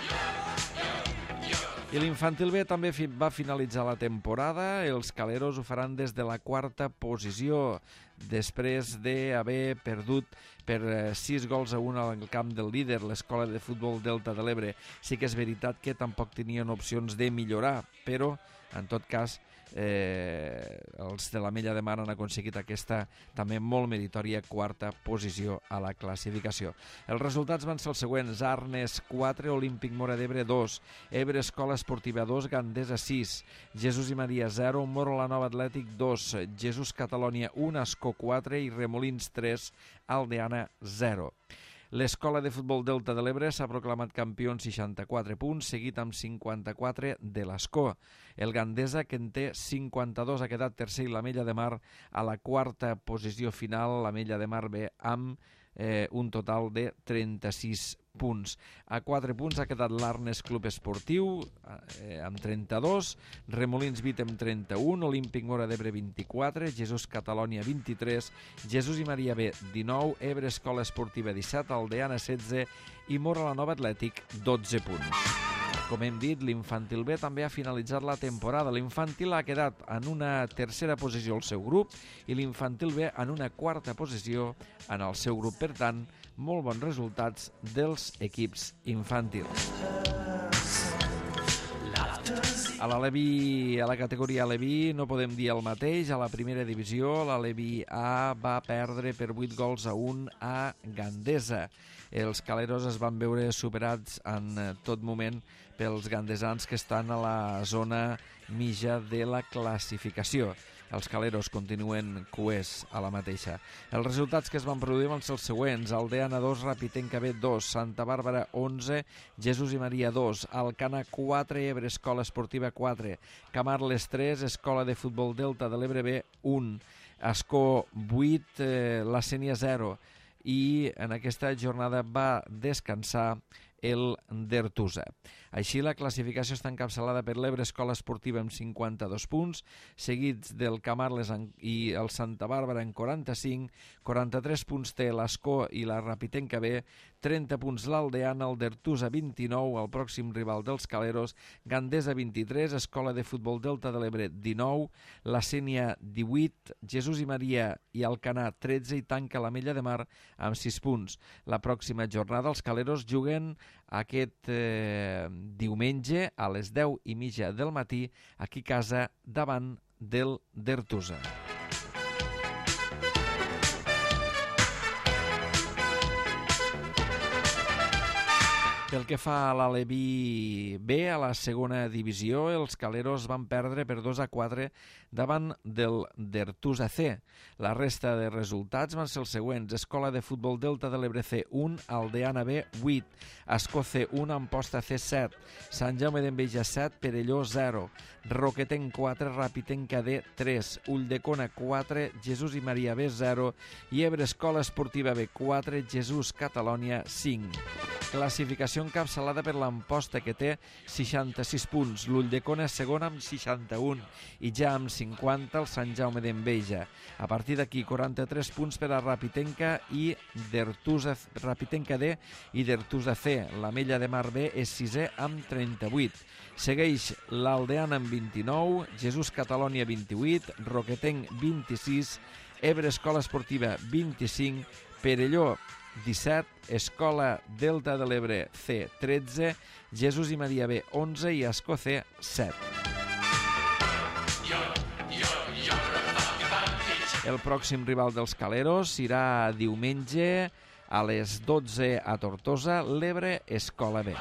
I l'infantil B també va finalitzar la temporada. Els caleros ho faran des de la quarta posició, després d'haver perdut per sis gols a un al camp del líder, l'Escola de Futbol Delta de l'Ebre. Sí que és veritat que tampoc tenien opcions de millorar, però, en tot cas, eh, els de l'Ametlla de Mar han aconseguit aquesta també molt meritòria quarta posició a la classificació. Els resultats van ser els següents: Arnes quatre, Olímpic Móra d'Ebre dos, Ebre Escola Esportiva dos, Gandesa sis, Jesús i Maria zero, Moro la Nova Atlètic dos, Jesús Catalònia un, Escó quatre i Remolins tres, Aldeana zero. L'Escola de Futbol Delta de l'Ebre s'ha proclamat campió amb seixanta-quatre punts, seguit amb cinquanta-quatre de l'Escó. El Gandesa, que en té cinquanta-dos, ha quedat tercer, i l'Ametlla de Mar a la quarta posició final, l'Ametlla de Mar B amb eh, un total de trenta-sis punts. A quatre punts ha quedat l'Arnes Club Esportiu eh, amb trenta-dos, Remolins Vit amb trenta-un, Olímpic Móra d'Ebre vint-i-quatre, Jesús Catalònia vint-i-tres, Jesús i Maria B dinou, Ebre Escola Esportiva disset, Aldeana setze i Móra la Nova Atlètic dotze punts. Com hem dit, l'Infantil B també ha finalitzat la temporada. L'Infantil ha quedat en una tercera posició al seu grup i l'Infantil B en una quarta posició en el seu grup. Per tant, molt bons resultats dels equips infantils. A l'Aleví, a la categoria Aleví, no podem dir el mateix. A la primera divisió, l'Aleví A va perdre per vuit gols a un a Gandesa. Els caleros es van veure superats en tot moment pels gandesans que estan a la zona mitja de la classificació. Els caleros continuen cuers a la mateixa. Els resultats que es van produir van ser els següents: Aldeana dos, Rapitenca B dos, Santa Bàrbara onze, Jesús i Maria dos, Alcana quatre, Ebre Escola Esportiva quatre, Camarles tres, Escola de Futbol Delta de l'Ebre B un, Ascó vuit, eh, la Sénia zero, i en aquesta jornada va descansar el d'Ertusa. Així, la classificació està encapçalada per l'Ebre Escola Esportiva amb cinquanta-dos punts, seguits del Camarles i el Santa Bàrbara en quaranta-cinc, quaranta-tres punts té l'Ascó i la Rapitenca B, trenta punts l'Aldeana, el d'Ertusa vint-i-nou, el pròxim rival dels caleros, Gandesa vint-i-tres, Escola de Futbol Delta de l'Ebre dinou, la Sénia divuit, Jesús i Maria i Alcanar tretze i tanca l'Ametlla de Mar amb sis punts. La pròxima jornada els caleros juguen aquest eh, diumenge a les deu i mitja del matí aquí a casa davant del d'Ertusa. Pel que fa a l'Aleví B, a la segona divisió, els caleros van perdre per dos a quatre davant del d'Ertusa C. La resta de resultats van ser els següents: Escola de Futbol Delta de l'Ebre C un, Aldeana B vuit, Ascó C un, Amposta C set, Sant Jaume d'Enveja set, Perelló zero, Roquetenc quatre, Rapitenca D tres, Ulldecona quatre, Jesús i Maria B zero i Ebre Escola Esportiva B quatre, Jesús Catalònia cinc. Classificació encapçalada per l'Amposta, que té seixanta-sis punts, l'Ulldecona segona amb seixanta-un i ja amb cinquanta el Sant Jaume d'Enveja. A partir d'aquí, quaranta-tres punts per a Rapitenca i d'Ertusa, Rapitenca D i d'Ertusa C. L'Ametlla de Mar B és sisè amb trenta-vuit. Segueix l'Aldeana amb vint-i-nou, Jesús Catalònia vint-i-vuit, Roquetenc vint-i-sis, Ebre Escola Esportiva vint-i-cinc, Perelló disset, Escola Delta de l'Ebre C tretze, Jesús i Maria B onze i Ascó C set. El pròxim rival dels caleros serà diumenge a les dotze a Tortosa, l'Ebre Escola B.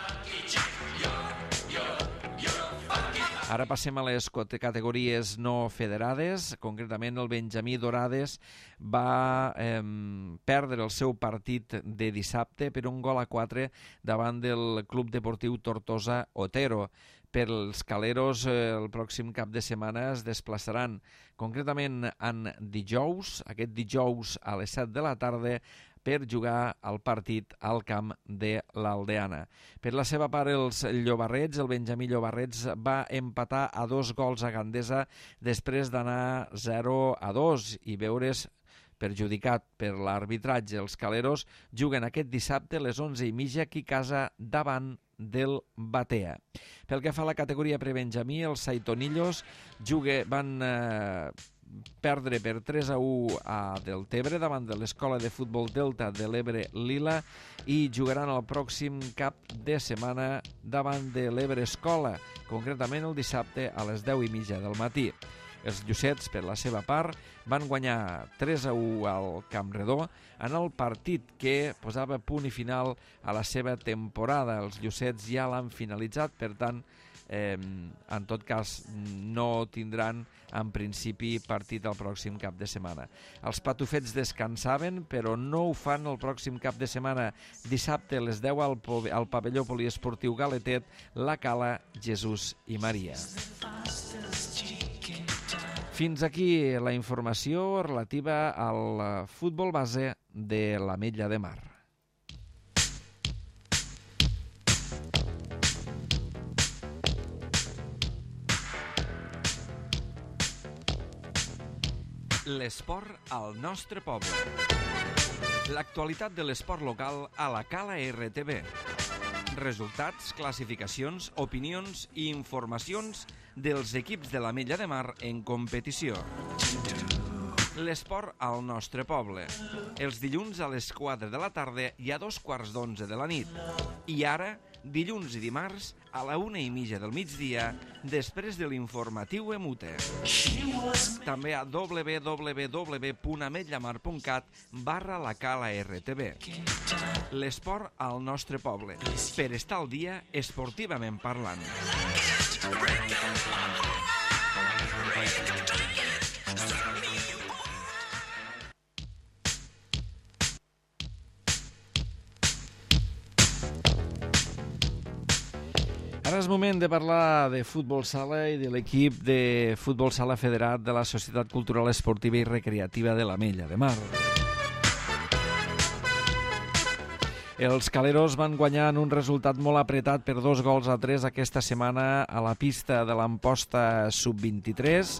Ara passem a les categories no federades. Concretament, el Benjamí Dorades va eh, perdre el seu partit de dissabte per un gol a quatre davant del Club Deportiu Tortosa Otero. Per els caleros, eh, el pròxim cap de setmana es desplaçaran concretament en dijous, aquest dijous a les set de la tarda, per jugar el partit al camp de l'Aldeana. Per la seva part, els Llobarrets, el Benjamí Llobarrets, va empatar a dos gols a Gandesa després d'anar zero a dos i veure's perjudicat per l'arbitratge. Els caleros juguen aquest dissabte a les onze i mitja aquí a casa davant del Batea. Pel que fa a la categoria prebenjamí, els Saitonillos jugue, van eh, perdre per tres a u a Deltebre davant de l'Escola de Futbol Delta de l'Ebre Lila i jugaran el pròxim cap de setmana davant de l'Ebre Escola, concretament el dissabte a les deu i mitja del matí. Els Llucets, per la seva part, van guanyar tres a u al Camp Redó en el partit que posava punt i final a la seva temporada. Els Llucets ja l'han finalitzat, per tant, eh, en tot cas, no tindran en principi partit el pròxim cap de setmana. Els patufets descansaven, però no ho fan el pròxim cap de setmana. Dissabte a les deu al, al pavelló poliesportiu Galetet, la Cala, Jesús i Maria. Fins aquí la informació relativa al futbol base de l'Ametlla de Mar. L'esport al nostre poble. L'actualitat de l'esport local a la Cala R T V. Resultats, classificacions, opinions i informacions dels equips de l'Ametlla de Mar en competició. L'esport al nostre poble. Els dilluns a les quatre de la tarda i a dos quarts d'onze de la nit. I ara, dilluns i dimarts, a la una i mitja del migdia, després de l'informatiu Emute. També a w w w punt ametllamar punt cat barra la Cala R T V. L'esport al nostre poble, per estar al dia esportivament parlant. Ara és moment de parlar de futbol sala i de l'equip de futbol sala federat de la Societat Cultural Esportiva i Recreativa de l'Ametlla de Mar. Els caleros van guanyar en un resultat molt apretat per dos gols a tres aquesta setmana a la pista de l'Amposta sub vint-i-tres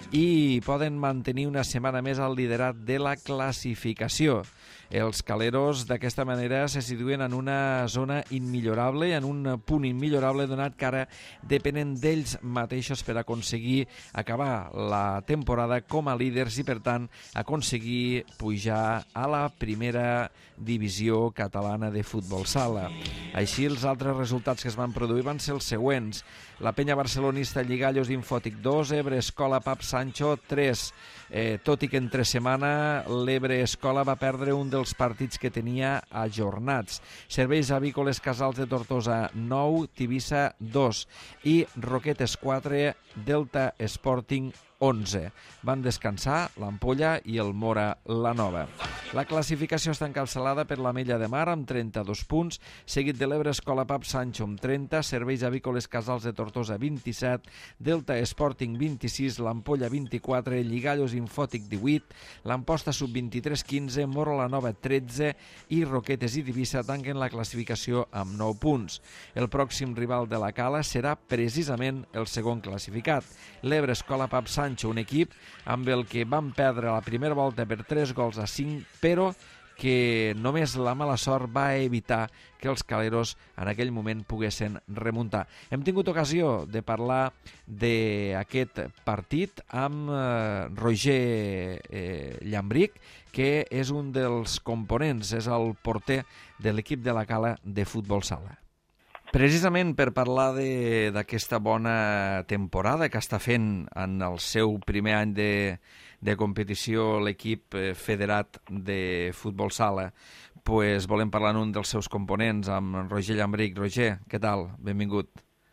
i poden mantenir una setmana més el liderat de la classificació. Els caleros d'aquesta manera se situen en una zona immillorable, en un punt immillorable, donat que ara depenen d'ells mateixos per aconseguir acabar la temporada com a líders i, per tant, aconseguir pujar a la primera divisió catalana de futbol sala. Així, els altres resultats que es van produir van ser els següents. La penya barcelonista Lligallos Infòtic dos, Ebre Escola Pap Sancho tres. Eh, tot i que entre setmana l'Ebre Escola va perdre un dels partits que tenia ajornats. Serveis Avícoles Casals de Tortosa nou, Tivissa dos i Roquetes quatre, Delta Sporting onze. Van descansar l'Ampolla i el Mora la Nova. La classificació està encapçalada per l'Ametlla de Mar amb trenta-dos punts, seguit de l'Ebre Escola Pap Sancho amb trenta, Serveis Avícoles Casals de Tortosa vint-i-set, Delta Sporting vint-i-sis, l'Ampolla vint-i-quatre, Lligallos Infòtic divuit, l'Amposta sub vint-i-tres quinze, Mora la Nova tretze i Roquetes i Tivissa tanquen la classificació amb nou punts. El pròxim rival de la Cala serà precisament el segon classificat, l'Ebre Escola Pap Sancho, un equip amb el que van perdre la primera volta per tres gols a cinc, però que només la mala sort va evitar que els caleros en aquell moment poguessin remuntar. Hem tingut ocasió de parlar d'aquest partit amb eh, Roger eh, Llambric, que és un dels components, és el porter de l'equip de la Cala de futbol sala. Precisament per parlar d'aquesta bona temporada que està fent en el seu primer any de, de competició l'equip federat de futbol sala, pues volem parlar en un dels seus components, amb Roger Llambric. Roger, què tal? Benvingut.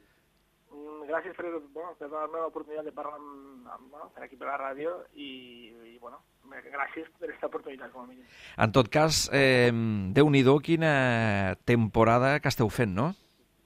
Gràcies per, bueno, per donar-me l'oportunitat de parlar amb, amb, bueno, per aquí per la ràdio i, i bueno, gràcies per aquesta oportunitat, com a mínim. En tot cas, eh, Déu-n'hi-do quina temporada que esteu fent, no?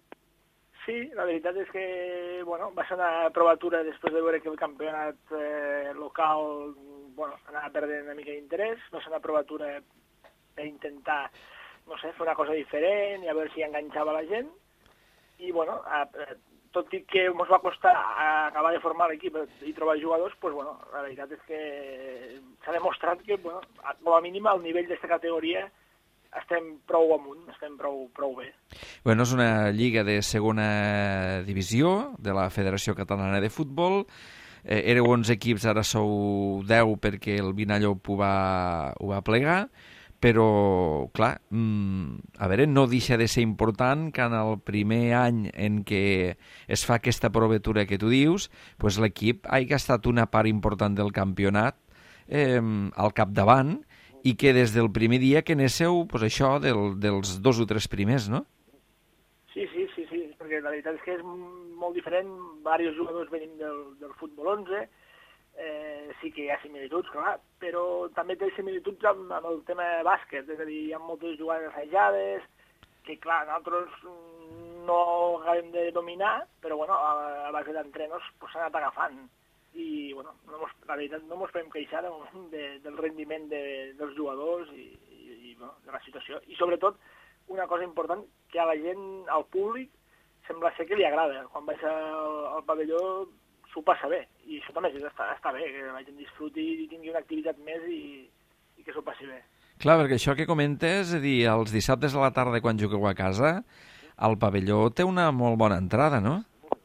Sí, la veritat és que bueno, va ser una provatura després de veure que el campionat eh, local bueno, anava perdent una mica d'interès, va ser una provatura per intentar, no sé, fer una cosa diferent i a veure si enganxava la gent. I bueno, a, tot i que ens va costar acabar de formar l'equip i trobar jugadors, pues, bueno, la veritat és que s'ha demostrat que, bueno, com a mínim, al nivell d'aquesta categoria estem prou amunt, estem prou, prou bé. Bueno, és una lliga de segona divisió de la Federació Catalana de Futbol. Eh, éreu onze equips, ara sou deu perquè el Vinallop ho va, ho va plegar, però, clar, mmm, a veure, no deixa de ser important que en el primer any en què es fa aquesta provatura que tu dius, pues l'equip hagi estat una part important del campionat eh, al capdavant, i que des del primer dia que anéssiu, pues això, del, dels dos o tres primers, no? Sí, sí, sí, sí, perquè la veritat és que és molt diferent, diversos jugadors venim del, del futbol onze, eh, sí que hi ha similituds, clar, però també té similituds amb, amb el tema bàsquet, és a dir, hi ha moltes jugades assajades, que clar, nosaltres no acabem de dominar, però bueno, a, a base d'entrenos pues, s'han anat agafant. i bueno, no mos, la veritat no ens podem queixar de, de, del rendiment de, dels jugadors i, i, i bueno, de la situació. I sobretot, una cosa important, que a la gent, al públic, sembla ser que li agrada. Quan baixa al, al pavelló s'ho passa bé, i això també està, està bé, que la gent disfruti i tingui una activitat més i, i que s'ho passi bé. Clar, perquè això que comentes, és a dir, els dissabtes a la tarda quan jugueu a casa, el pavelló té una molt bona entrada, no?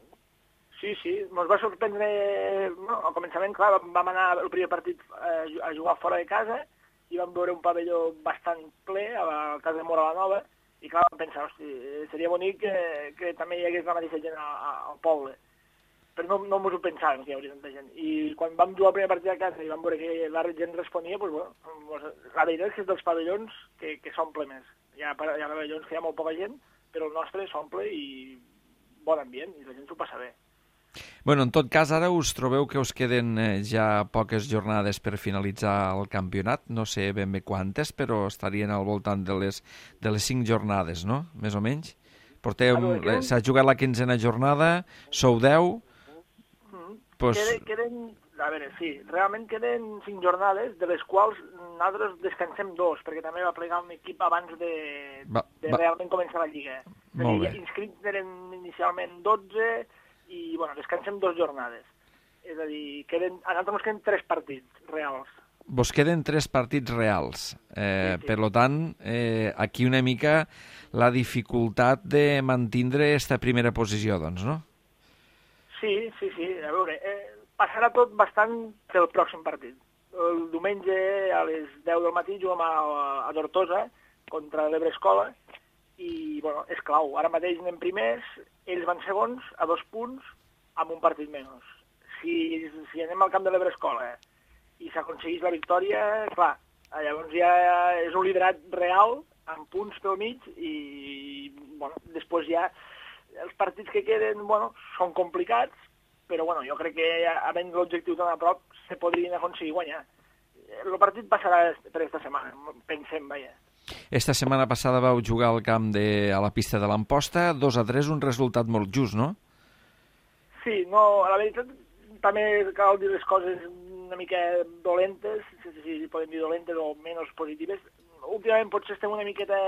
Sí, sí, ens va sorprendre, no, al començament, clar, vam anar el primer partit a jugar fora de casa i vam veure un pavelló bastant ple a la casa de Mora la Nova i clar, vam pensar, hosti, seria bonic que, que també hi hagués la mateixa gent al poble. Però no, no ens ho pensàvem que hi hauria tanta gent. I quan vam jugar el primer partit a casa i vam veure que la gent responia, doncs, bueno, la veritat és que és dels pavellons que, que s'omple més. Hi ha, hi ha pavellons que hi ha molt poca gent, però el nostre s'omple i bon ambient, i la gent s'ho passa bé. Bueno, en tot cas, ara us trobeu que us queden eh, ja poques jornades per finalitzar el campionat. No sé ben bé quantes, però estarien al voltant de les, de les cinc jornades, no? Més o menys. Porteu, eh, s'ha jugat la quinzena jornada, sou deu. Mm. Pues... Queden, queden, a veure, sí, realment queden cinc jornades, de les quals nosaltres descansem dos, perquè també va plegar un equip abans de, va, de va. realment començar la Lliga. Molt bé. Inscrits eren inicialment dotze, i bueno, descansem dues jornades. És a dir, queden, a nosaltres ens queden tres partits reals. Vos queden tres partits reals. Eh, sí, sí. Per tant, eh, aquí una mica la dificultat de mantindre esta primera posició, doncs, no? Sí, sí, sí. A veure, eh, passarà tot bastant pel pròxim partit. El diumenge a les deu del matí juguem a, a Tortosa contra l'Ebre Escola i, bueno, és clau. Ara mateix anem primers, ells van segons, a dos punts, amb un partit menys. Si, si anem al camp de l'Ebre Escola eh, i s'aconsegueix la victòria, clar, llavors ja és un liderat real, amb punts pel mig, i, bueno, després ja els partits que queden, bueno, són complicats, però, bueno, jo crec que havent l'objectiu tan a prop, se podrien aconseguir guanyar. El partit passarà per aquesta setmana, pensem, vaja. Esta setmana passada vau jugar al camp de, a la pista de l'Amposta, dos a tres, un resultat molt just, no? Sí, no, la veritat també cal dir les coses una mica dolentes, si, si podem dir dolentes o menys positives. Últimament potser estem una miqueta,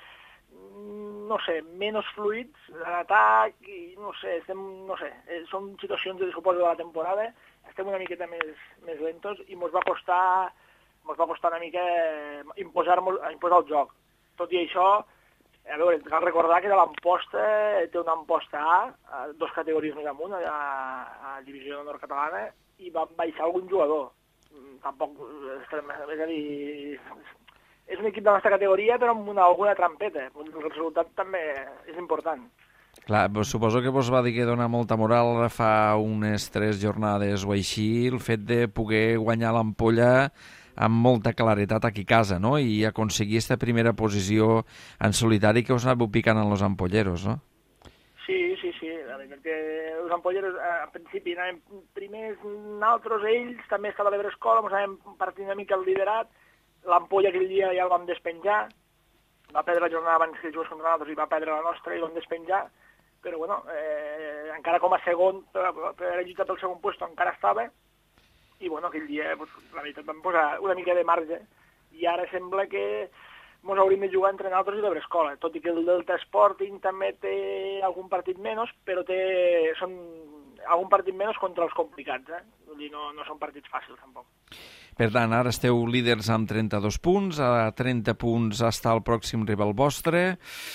no sé, menys fluids en atac, i no sé, estem, no sé, són situacions de suposo de la temporada, estem una miqueta més, més lentos i ens va costar ens va costar una mica imposar, imposar el joc. Tot i això, a veure, cal recordar que de l'Amposta té una Amposta A, a dos categories més amunt, a, a Divisió d'Honor Catalana, i van baixar algun jugador. Tampoc, és a dir, és un equip de la nostra categoria, però amb una, alguna trampeta. El resultat també és important. Clar, suposo que vos va dir que dona molta moral fa unes tres jornades o així, el fet de poder guanyar l'ampolla amb molta claretat aquí a casa, no? I aconseguir aquesta primera posició en solitari que us anàveu picant en los ampolleros, no? Sí, sí, sí. La veritat que els ampolleros, al principi, anàvem primers nosaltres, ells, també estava l'Ebre Escola, ens anàvem partint una mica el liderat, l'ampolla aquell dia ja el vam despenjar, va perdre la jornada abans que jugués contra nosaltres i va perdre la nostra i el vam despenjar, però bueno, eh, encara com a segon, per, per lluitar pel segon lloc encara estava, i bueno, aquell dia, pues, la veritat, vam posar una mica de marge, i ara sembla que ens hauríem de jugar entre nosaltres i l'Ebre Escola, tot i que el Delta Sporting també té algun partit menys, però té són algun partit menys contra els complicats, eh? Vull dir, no, no són partits fàcils, tampoc. Per tant, ara esteu líders amb trenta-dos punts, a trenta punts està el pròxim rival vostre,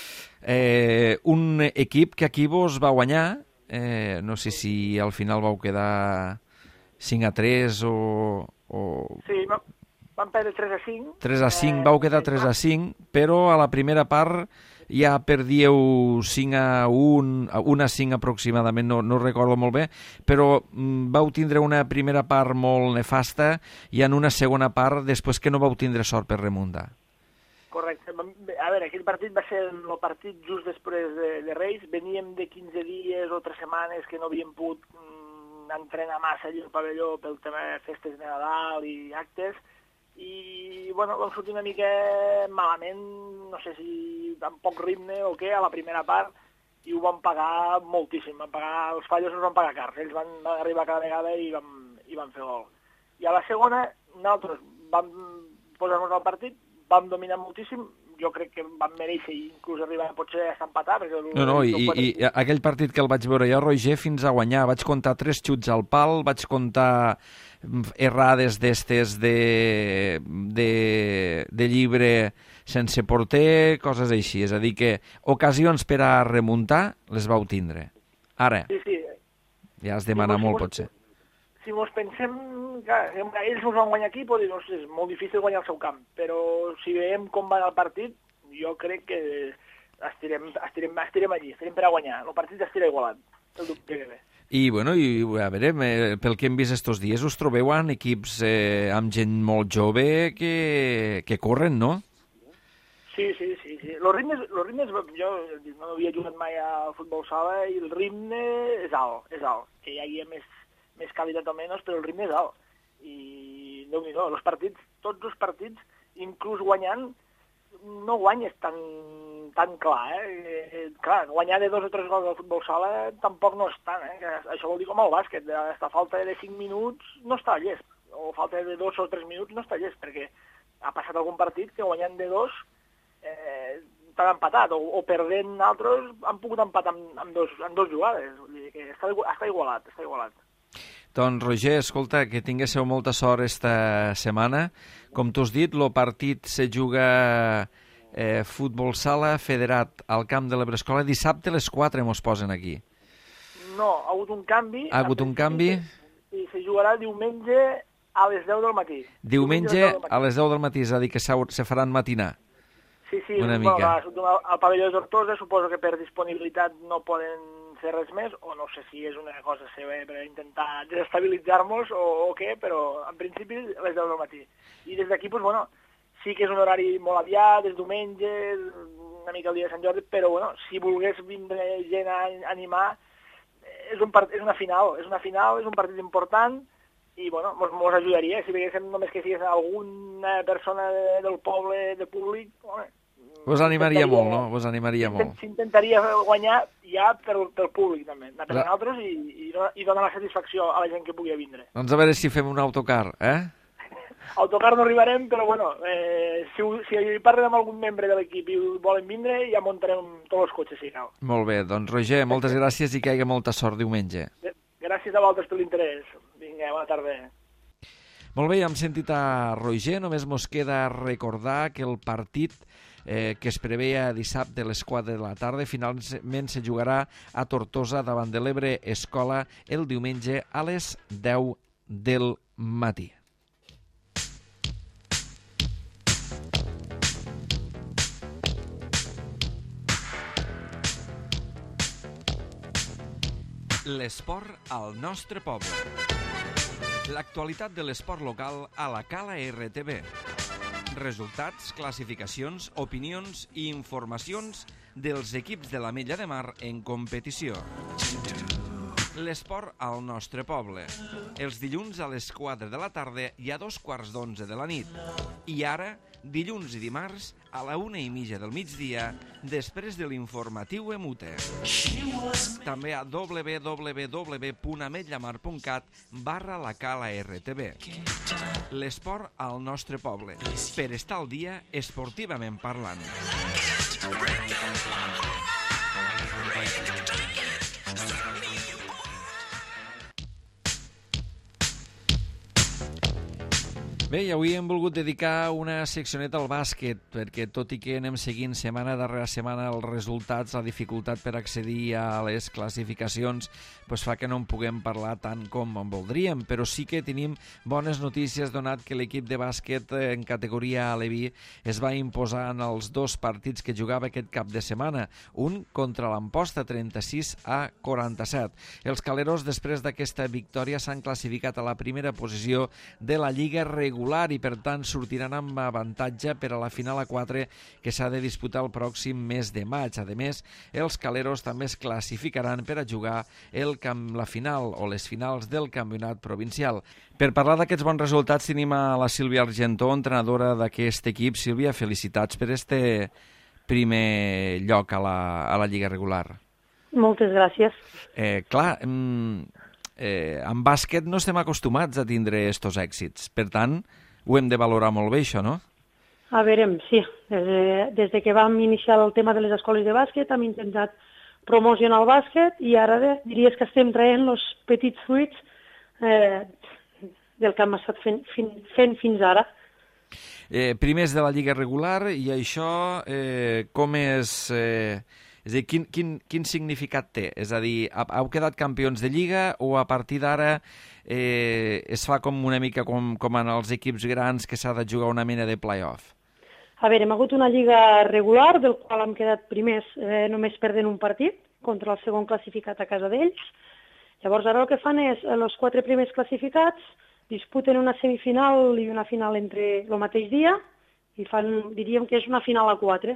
eh, un equip que aquí vos va guanyar, eh, no sé si al final vau quedar cinc a tres o... o... Sí, vam perdre tres a cinc. tres a cinc, eh, vau quedar tres a cinc, però a la primera part ja perdíeu cinc a un, un a cinc aproximadament, no, no recordo molt bé, però mm, vau tindre una primera part molt nefasta i en una segona part després que no vau tindre sort per remuntar. Correcte. A veure, aquell partit va ser el partit just després de, de Reis, veníem de quinze dies o tres setmanes que no havíem pogut entrenar massa allà al pavelló pel tema de festes de Nadal i actes, i bueno, vam sortir una mica malament, no sé si amb poc ritme o què, a la primera part, i ho vam pagar moltíssim, vam pagar, els fallos ens van pagar cars, ells van arribar cada vegada i vam, i van fer gol. I a la segona, nosaltres vam posar-nos al partit, vam dominar moltíssim, jo crec que vam mereixer inclús arribar potser a empatar. El, no, no, i, i, i aquell partit que el vaig veure jo, Roger, fins a guanyar, vaig comptar tres xuts al pal, vaig comptar errades d'estes de, de, de llibre sense porter, coses així. És a dir, que ocasions per a remuntar les vau tindre. Ara, sí, sí. ja es demana sí, molt, si potser. Si mos pensem, clar, ells nos van guanyar aquí, doncs, ostres, és molt difícil guanyar el seu camp, però si veiem com va el partit, jo crec que estirem, estirem, estirem allí, estirem per a guanyar. El partit estirà igualat, el dubte que ve. I, bueno, i a veure, pel que hem vist estos dies, us trobeu en equips eh, amb gent molt jove que, que corren, no? Sí, sí, sí. sí. Los ritmes, los ritmes, jo no havia jugat mai al futbol sala i el ritme és alt, és alt. Que hi hagi més, més qualitat o menys, però el ritme és alt. I déu-n'hi-do, els partits, tots els partits, inclús guanyant, no guanyes tan, tan clar, eh? eh? Clar, guanyar de dos o tres gols al futbol sala tampoc no és tant, eh? Això vol dir com al bàsquet, a falta de cinc minuts no està llest, o falta de dos o tres minuts no està llest, perquè ha passat algun partit que guanyant de dos eh, t'han empatat, o, o perdent altres han pogut empatar amb, amb, dos, amb dos jugades, vull dir que està, està igualat, està igualat. Doncs, Roger, escolta, que tinguéssiu molta sort esta setmana. Com t'ho has dit, el partit se juga eh, futbol sala federat al camp de l'Ebrescola. Dissabte a les quatre mos posen aquí. No, ha hagut un canvi. Ha hagut un canvi? I se jugarà diumenge a les deu del matí. Diumenge a les deu del matí, és a dir, que se faran matinar. Sí, sí, una bueno, mica. Al, al pavelló de Tortosa suposo que per disponibilitat no poden fer res més, o no sé si és una cosa seva per intentar desestabilitzar-nos o, o què, però en principi a les deu del matí. I des d'aquí, doncs, bueno, sí que és un horari molt aviat, és diumenge, una mica el dia de Sant Jordi, però, bueno, si volgués vindre gent a animar, és, un part, és una final, és una final, és un partit important, i, bueno, mos, mos ajudaria, si veiéssim només que sigués alguna persona de, del poble, de públic, bueno, vos animaria molt, no? Vos animaria molt. S'intentaria guanyar ja pel, pel públic, també, per nosaltres, i, i, i donar la satisfacció a la gent que pugui vindre. Doncs a veure si fem un autocar, eh? Autocar no arribarem, però, bueno, eh, si, si parlem amb algun membre de l'equip i volen vindre, ja muntarem tots els cotxes, si cal. Molt bé, doncs, Roger, moltes gràcies i que hi hagi molta sort diumenge. Gràcies a vosaltres per l'interès. Vinga, bona tarda. Molt bé, hem sentit a Roger, només mos queda recordar que el partit Eh, que es preveia dissabte a les quatre de la tarda, finalment se jugarà a Tortosa davant de l'Ebre Escola el diumenge a les deu del matí. L'esport al nostre poble. L'actualitat de l'esport local a la Cala R T V. Resultats, classificacions, opinions i informacions dels equips de l'Ametlla de Mar en competició. L'esport al nostre poble. Els dilluns a les quatre de la tarda i a dos quarts d'onze de la nit. I ara, dilluns i dimarts, a la una i mitja del migdia, després de l'informatiu Emute. També a w w w punt ametllamar punt cat barra la Cala R T V. L'esport al nostre poble, per estar al dia esportivament parlant. Bé, i avui hem volgut dedicar una seccioneta al bàsquet, perquè tot i que anem seguint setmana darrere setmana els resultats, la dificultat per accedir a les classificacions, doncs fa que no en puguem parlar tant com en voldríem, però sí que tenim bones notícies donat que l'equip de bàsquet en categoria Aleví es va imposar en els dos partits que jugava aquest cap de setmana, un contra l'Amposta, trenta-sis a quaranta-set. Els caleros, després d'aquesta victòria, s'han classificat a la primera posició de la Lliga regular i per tant sortiran amb avantatge per a la final a quatre que s'ha de disputar el pròxim mes de maig. A més, els caleros també es classificaran per a jugar el camp, la final o les finals del campionat provincial. Per parlar d'aquests bons resultats tenim a la Sílvia Argentó, entrenadora d'aquest equip. Sílvia, felicitats per este primer lloc a la, a la Lliga regular. Moltes gràcies. Eh, clar, mm, eh, en bàsquet no estem acostumats a tindre estos èxits. Per tant, ho hem de valorar molt bé, això, no? A veure, sí. Des de, des de que vam iniciar el tema de les escoles de bàsquet hem intentat promocionar el bàsquet i ara de, diries que estem traient els petits fruits eh, del que hem estat fent, fent fins ara. Eh, primers de la lliga regular, i això eh, com és... Eh, és a dir, quin, quin, quin significat té? És a dir, heu quedat campions de lliga o a partir d'ara eh, es fa com una mica com, com en els equips grans que s'ha de jugar una mena de play-off? A veure, hem hagut una lliga regular del qual hem quedat primers eh, només perdent un partit contra el segon classificat a casa d'ells. Llavors ara el que fan és els quatre primers classificats disputen una semifinal i una final entre el mateix dia i fan, diríem que és una final a quatre.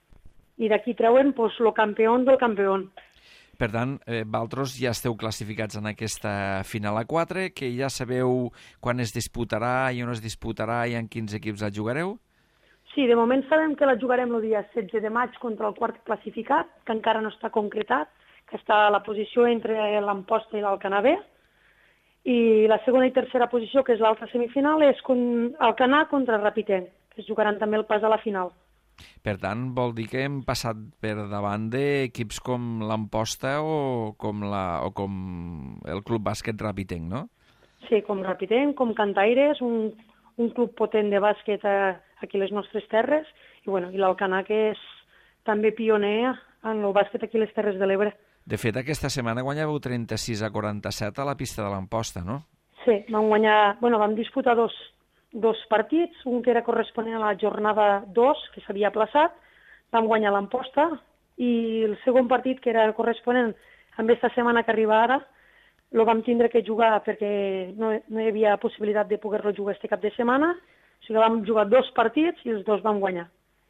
I d'aquí treuen pues, el campió del campió. Per tant, eh, vosaltres ja esteu classificats en aquesta final a quatre, que ja sabeu quan es disputarà i on es disputarà i en quins equips la jugareu? Sí, de moment sabem que la jugarem el dia setze de maig contra el quart classificat, que encara no està concretat, que està a la posició entre l'Amposta i l'Alcanar B, i la segona i tercera posició, que és l'altra semifinal, és con Alcanar contra Rapitenc, que es jugaran també el pas a la final. Per tant, vol dir que hem passat per davant d'equips com l'Amposta o com, la, o com el Club Bàsquet Rapitenc, no? Sí, com Rapitenc, com Cantaires, un, un club potent de bàsquet a, aquí a les nostres terres, i, bueno, i l'Alcanar, que és també pioner en el bàsquet aquí a les Terres de l'Ebre. De fet, aquesta setmana guanyàveu trenta-sis a quaranta-set a la pista de l'Amposta, no? Sí, vam guanyar... Bueno, vam disputar dos, dos partits, un que era corresponent a la jornada dos, que s'havia plaçat, vam guanyar l'Amposta, i el segon partit, que era corresponent amb aquesta setmana que arriba ara, el vam tindre que jugar perquè no, no hi havia possibilitat de poder-lo jugar este cap de setmana, o sigui vam jugar dos partits i els dos vam guanyar.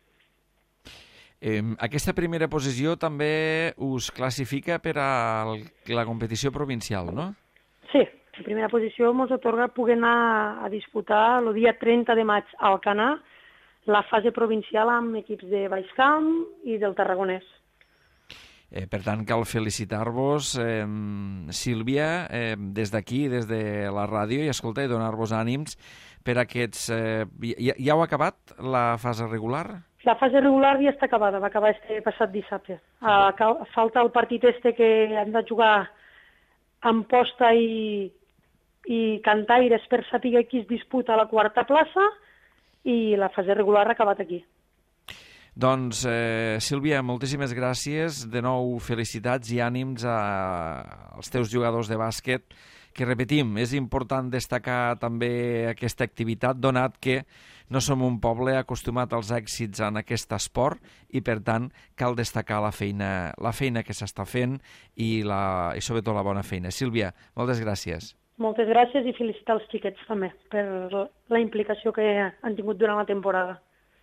Eh, aquesta primera posició també us classifica per a la competició provincial, no? Sí, la primera posició ens atorga poder anar a disputar el dia trenta de maig a Alcanar la fase provincial amb equips de Baixcamp i del Tarragonès. Eh, per tant, cal felicitar-vos, eh, Sílvia, eh, des d'aquí, des de la ràdio, i escolta, i donar-vos ànims per aquests... Eh, ja, ja heu acabat la fase regular? La fase regular ja està acabada, va acabar este passat dissabte. Uh, falta el partit este que han de jugar Amposta i, i Cantaires per saber qui es disputa la quarta plaça, i la fase regular ha acabat aquí. Doncs, eh, Sílvia, moltíssimes gràcies. De nou, felicitats i ànims a, als teus jugadors de bàsquet, que, repetim, és important destacar també aquesta activitat, donat que no som un poble acostumat als èxits en aquest esport i, per tant, cal destacar la feina, la feina que s'està fent i, la, i, sobretot, la bona feina. Sílvia, moltes gràcies. Moltes gràcies i felicitar els xiquets també per la implicació que han tingut durant la temporada.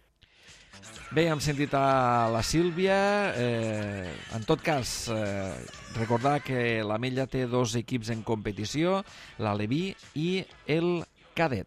Bé, hem sentit a la Sílvia. Eh, en tot cas, eh, recordar que l'Ametlla té dos equips en competició, l'Aleví i el Cadet.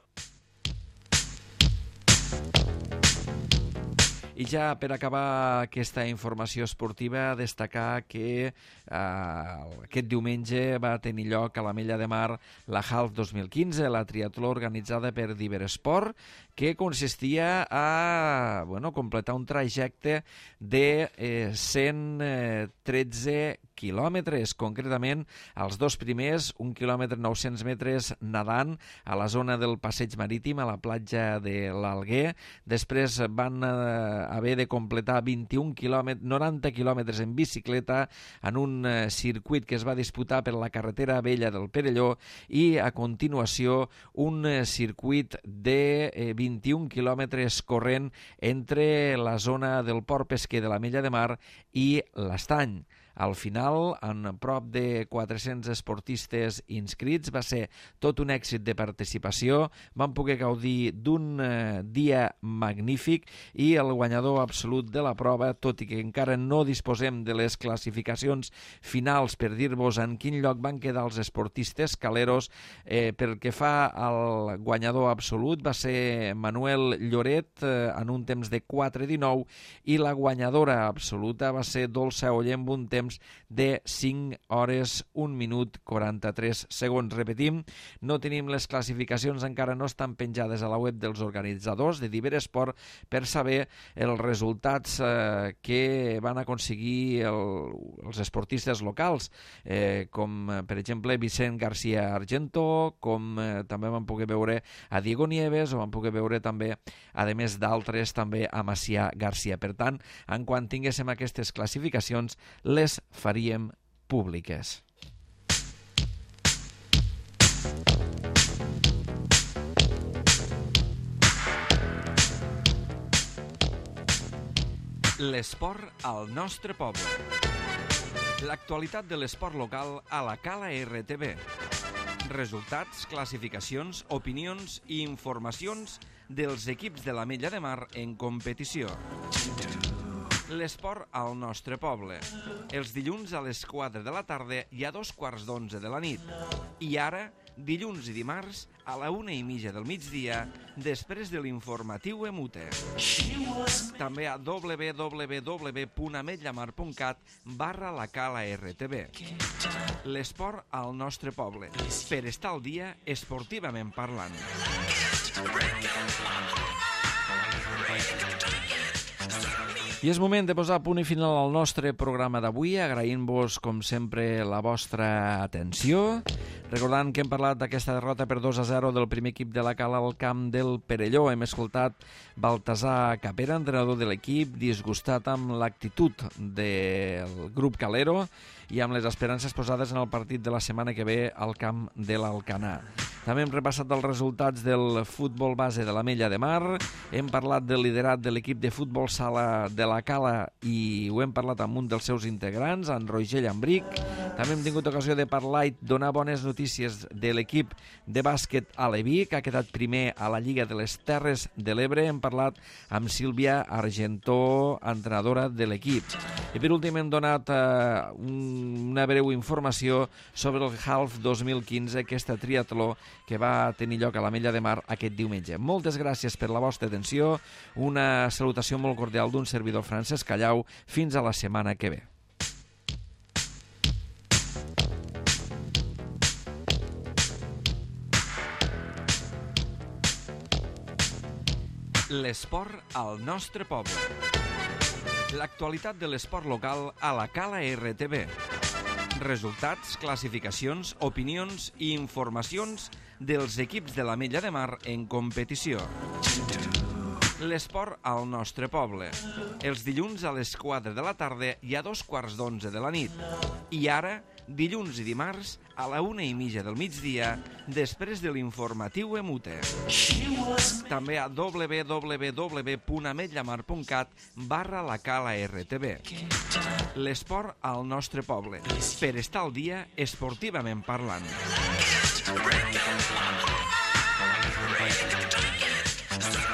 I ja per acabar aquesta informació esportiva, destacar que eh, aquest diumenge va tenir lloc a l'Ametlla de Mar la Half dos mil quinze, la triatló organitzada per Diveresport, que consistia a bueno, completar un trajecte de eh, cent tretze quilòmetres, concretament els dos primers, un quilòmetre nou-cents metres nedant a la zona del passeig marítim, a la platja de l'Alguer. Després van eh, haver de completar vint-i-un quilòmetres, noranta quilòmetres en bicicleta en un eh, circuit que es va disputar per la carretera vella del Perelló, i a continuació un eh, circuit de eh, vint-i-un quilòmetres corrent entre la zona del port pesquer de l'Ametlla de Mar i l'Estany. Al final, en prop de quatre-cents esportistes inscrits, va ser tot un èxit de participació, van poder gaudir d'un eh, dia magnífic, i el guanyador absolut de la prova, tot i que encara no disposem de les classificacions finals per dir-vos en quin lloc van quedar els esportistes caleros, eh, pel que fa al guanyador absolut va ser Manuel Lloret eh, en un temps de quatre dinou, i la guanyadora absoluta va ser Dolça Oller amb un temps temps de cinc hores, un minut, quaranta-tres segons. Repetim, no tenim les classificacions, encara no estan penjades a la web dels organitzadors de Diveresport per saber els resultats eh, que van aconseguir el, els esportistes locals, eh, com per exemple Vicent García Argento, com eh, també vam poder veure a Diego Nieves, o vam poder veure també, a més d'altres, també a Macià García. Per tant, en quan tinguéssim aquestes classificacions, les faríem públiques. L'esport al nostre poble. L'actualitat de l'esport local a la Cala R T V. Resultats, classificacions, opinions i informacions dels equips de l'Ametlla de Mar en competició. L'esport al nostre poble. Els dilluns a les quatre de la tarda i a dos quarts d'onze de la nit. I ara, dilluns i dimarts, a la una i mitja del migdia, després de l'informatiu Emute. També a w w w punt ametllamar punt cat barra la Cala R T V. L'esport al nostre poble. Per estar al dia, esportivament parlant. I és moment de posar punt i final al nostre programa d'avui, agraint-vos, com sempre, la vostra atenció. Recordant que hem parlat d'aquesta derrota per dos a zero del primer equip de la Cala al camp del Perelló. Hem escoltat Baltasar Capera, entrenador de l'equip, disgustat amb l'actitud del grup calero i amb les esperances posades en el partit de la setmana que ve al camp de l'Alcanar. També hem repassat els resultats del futbol base de l'Ametlla de Mar, hem parlat del liderat de l'equip de futbol sala de la Cala i ho hem parlat amb un dels seus integrants, en Roger Llambric. També hem tingut ocasió de parlar i donar bones notícies de l'equip de bàsquet aleví, que ha quedat primer a la Lliga de les Terres de l'Ebre. Hem parlat amb Sílvia Argentó, entrenadora de l'equip. I per últim hem donat eh, una breu informació sobre el Half dos mil quinze, aquesta triatló que va tenir lloc a l'Ametlla de Mar aquest diumenge. Moltes gràcies per la vostra atenció, una salutació molt cordial d'un servidor, Francesc Callau. Fins a la setmana que ve. L'esport al nostre poble. L'actualitat de l'esport local a la Cala R T V. Resultats, classificacions, opinions i informacions dels equips de l'Ametlla de Mar en competició. L'esport al nostre poble. Els dilluns a les quatre de la tarda i a dos quarts d'onze de la nit. I ara, dilluns i dimarts, a la una i mitja del migdia, després de l'informatiu Emute. També a w w w punt ametllamar punt cat barra la Cala R T V. L'esport al nostre poble. Per estar al dia, esportivament parlant. Break it, break it, break it, break it, break it.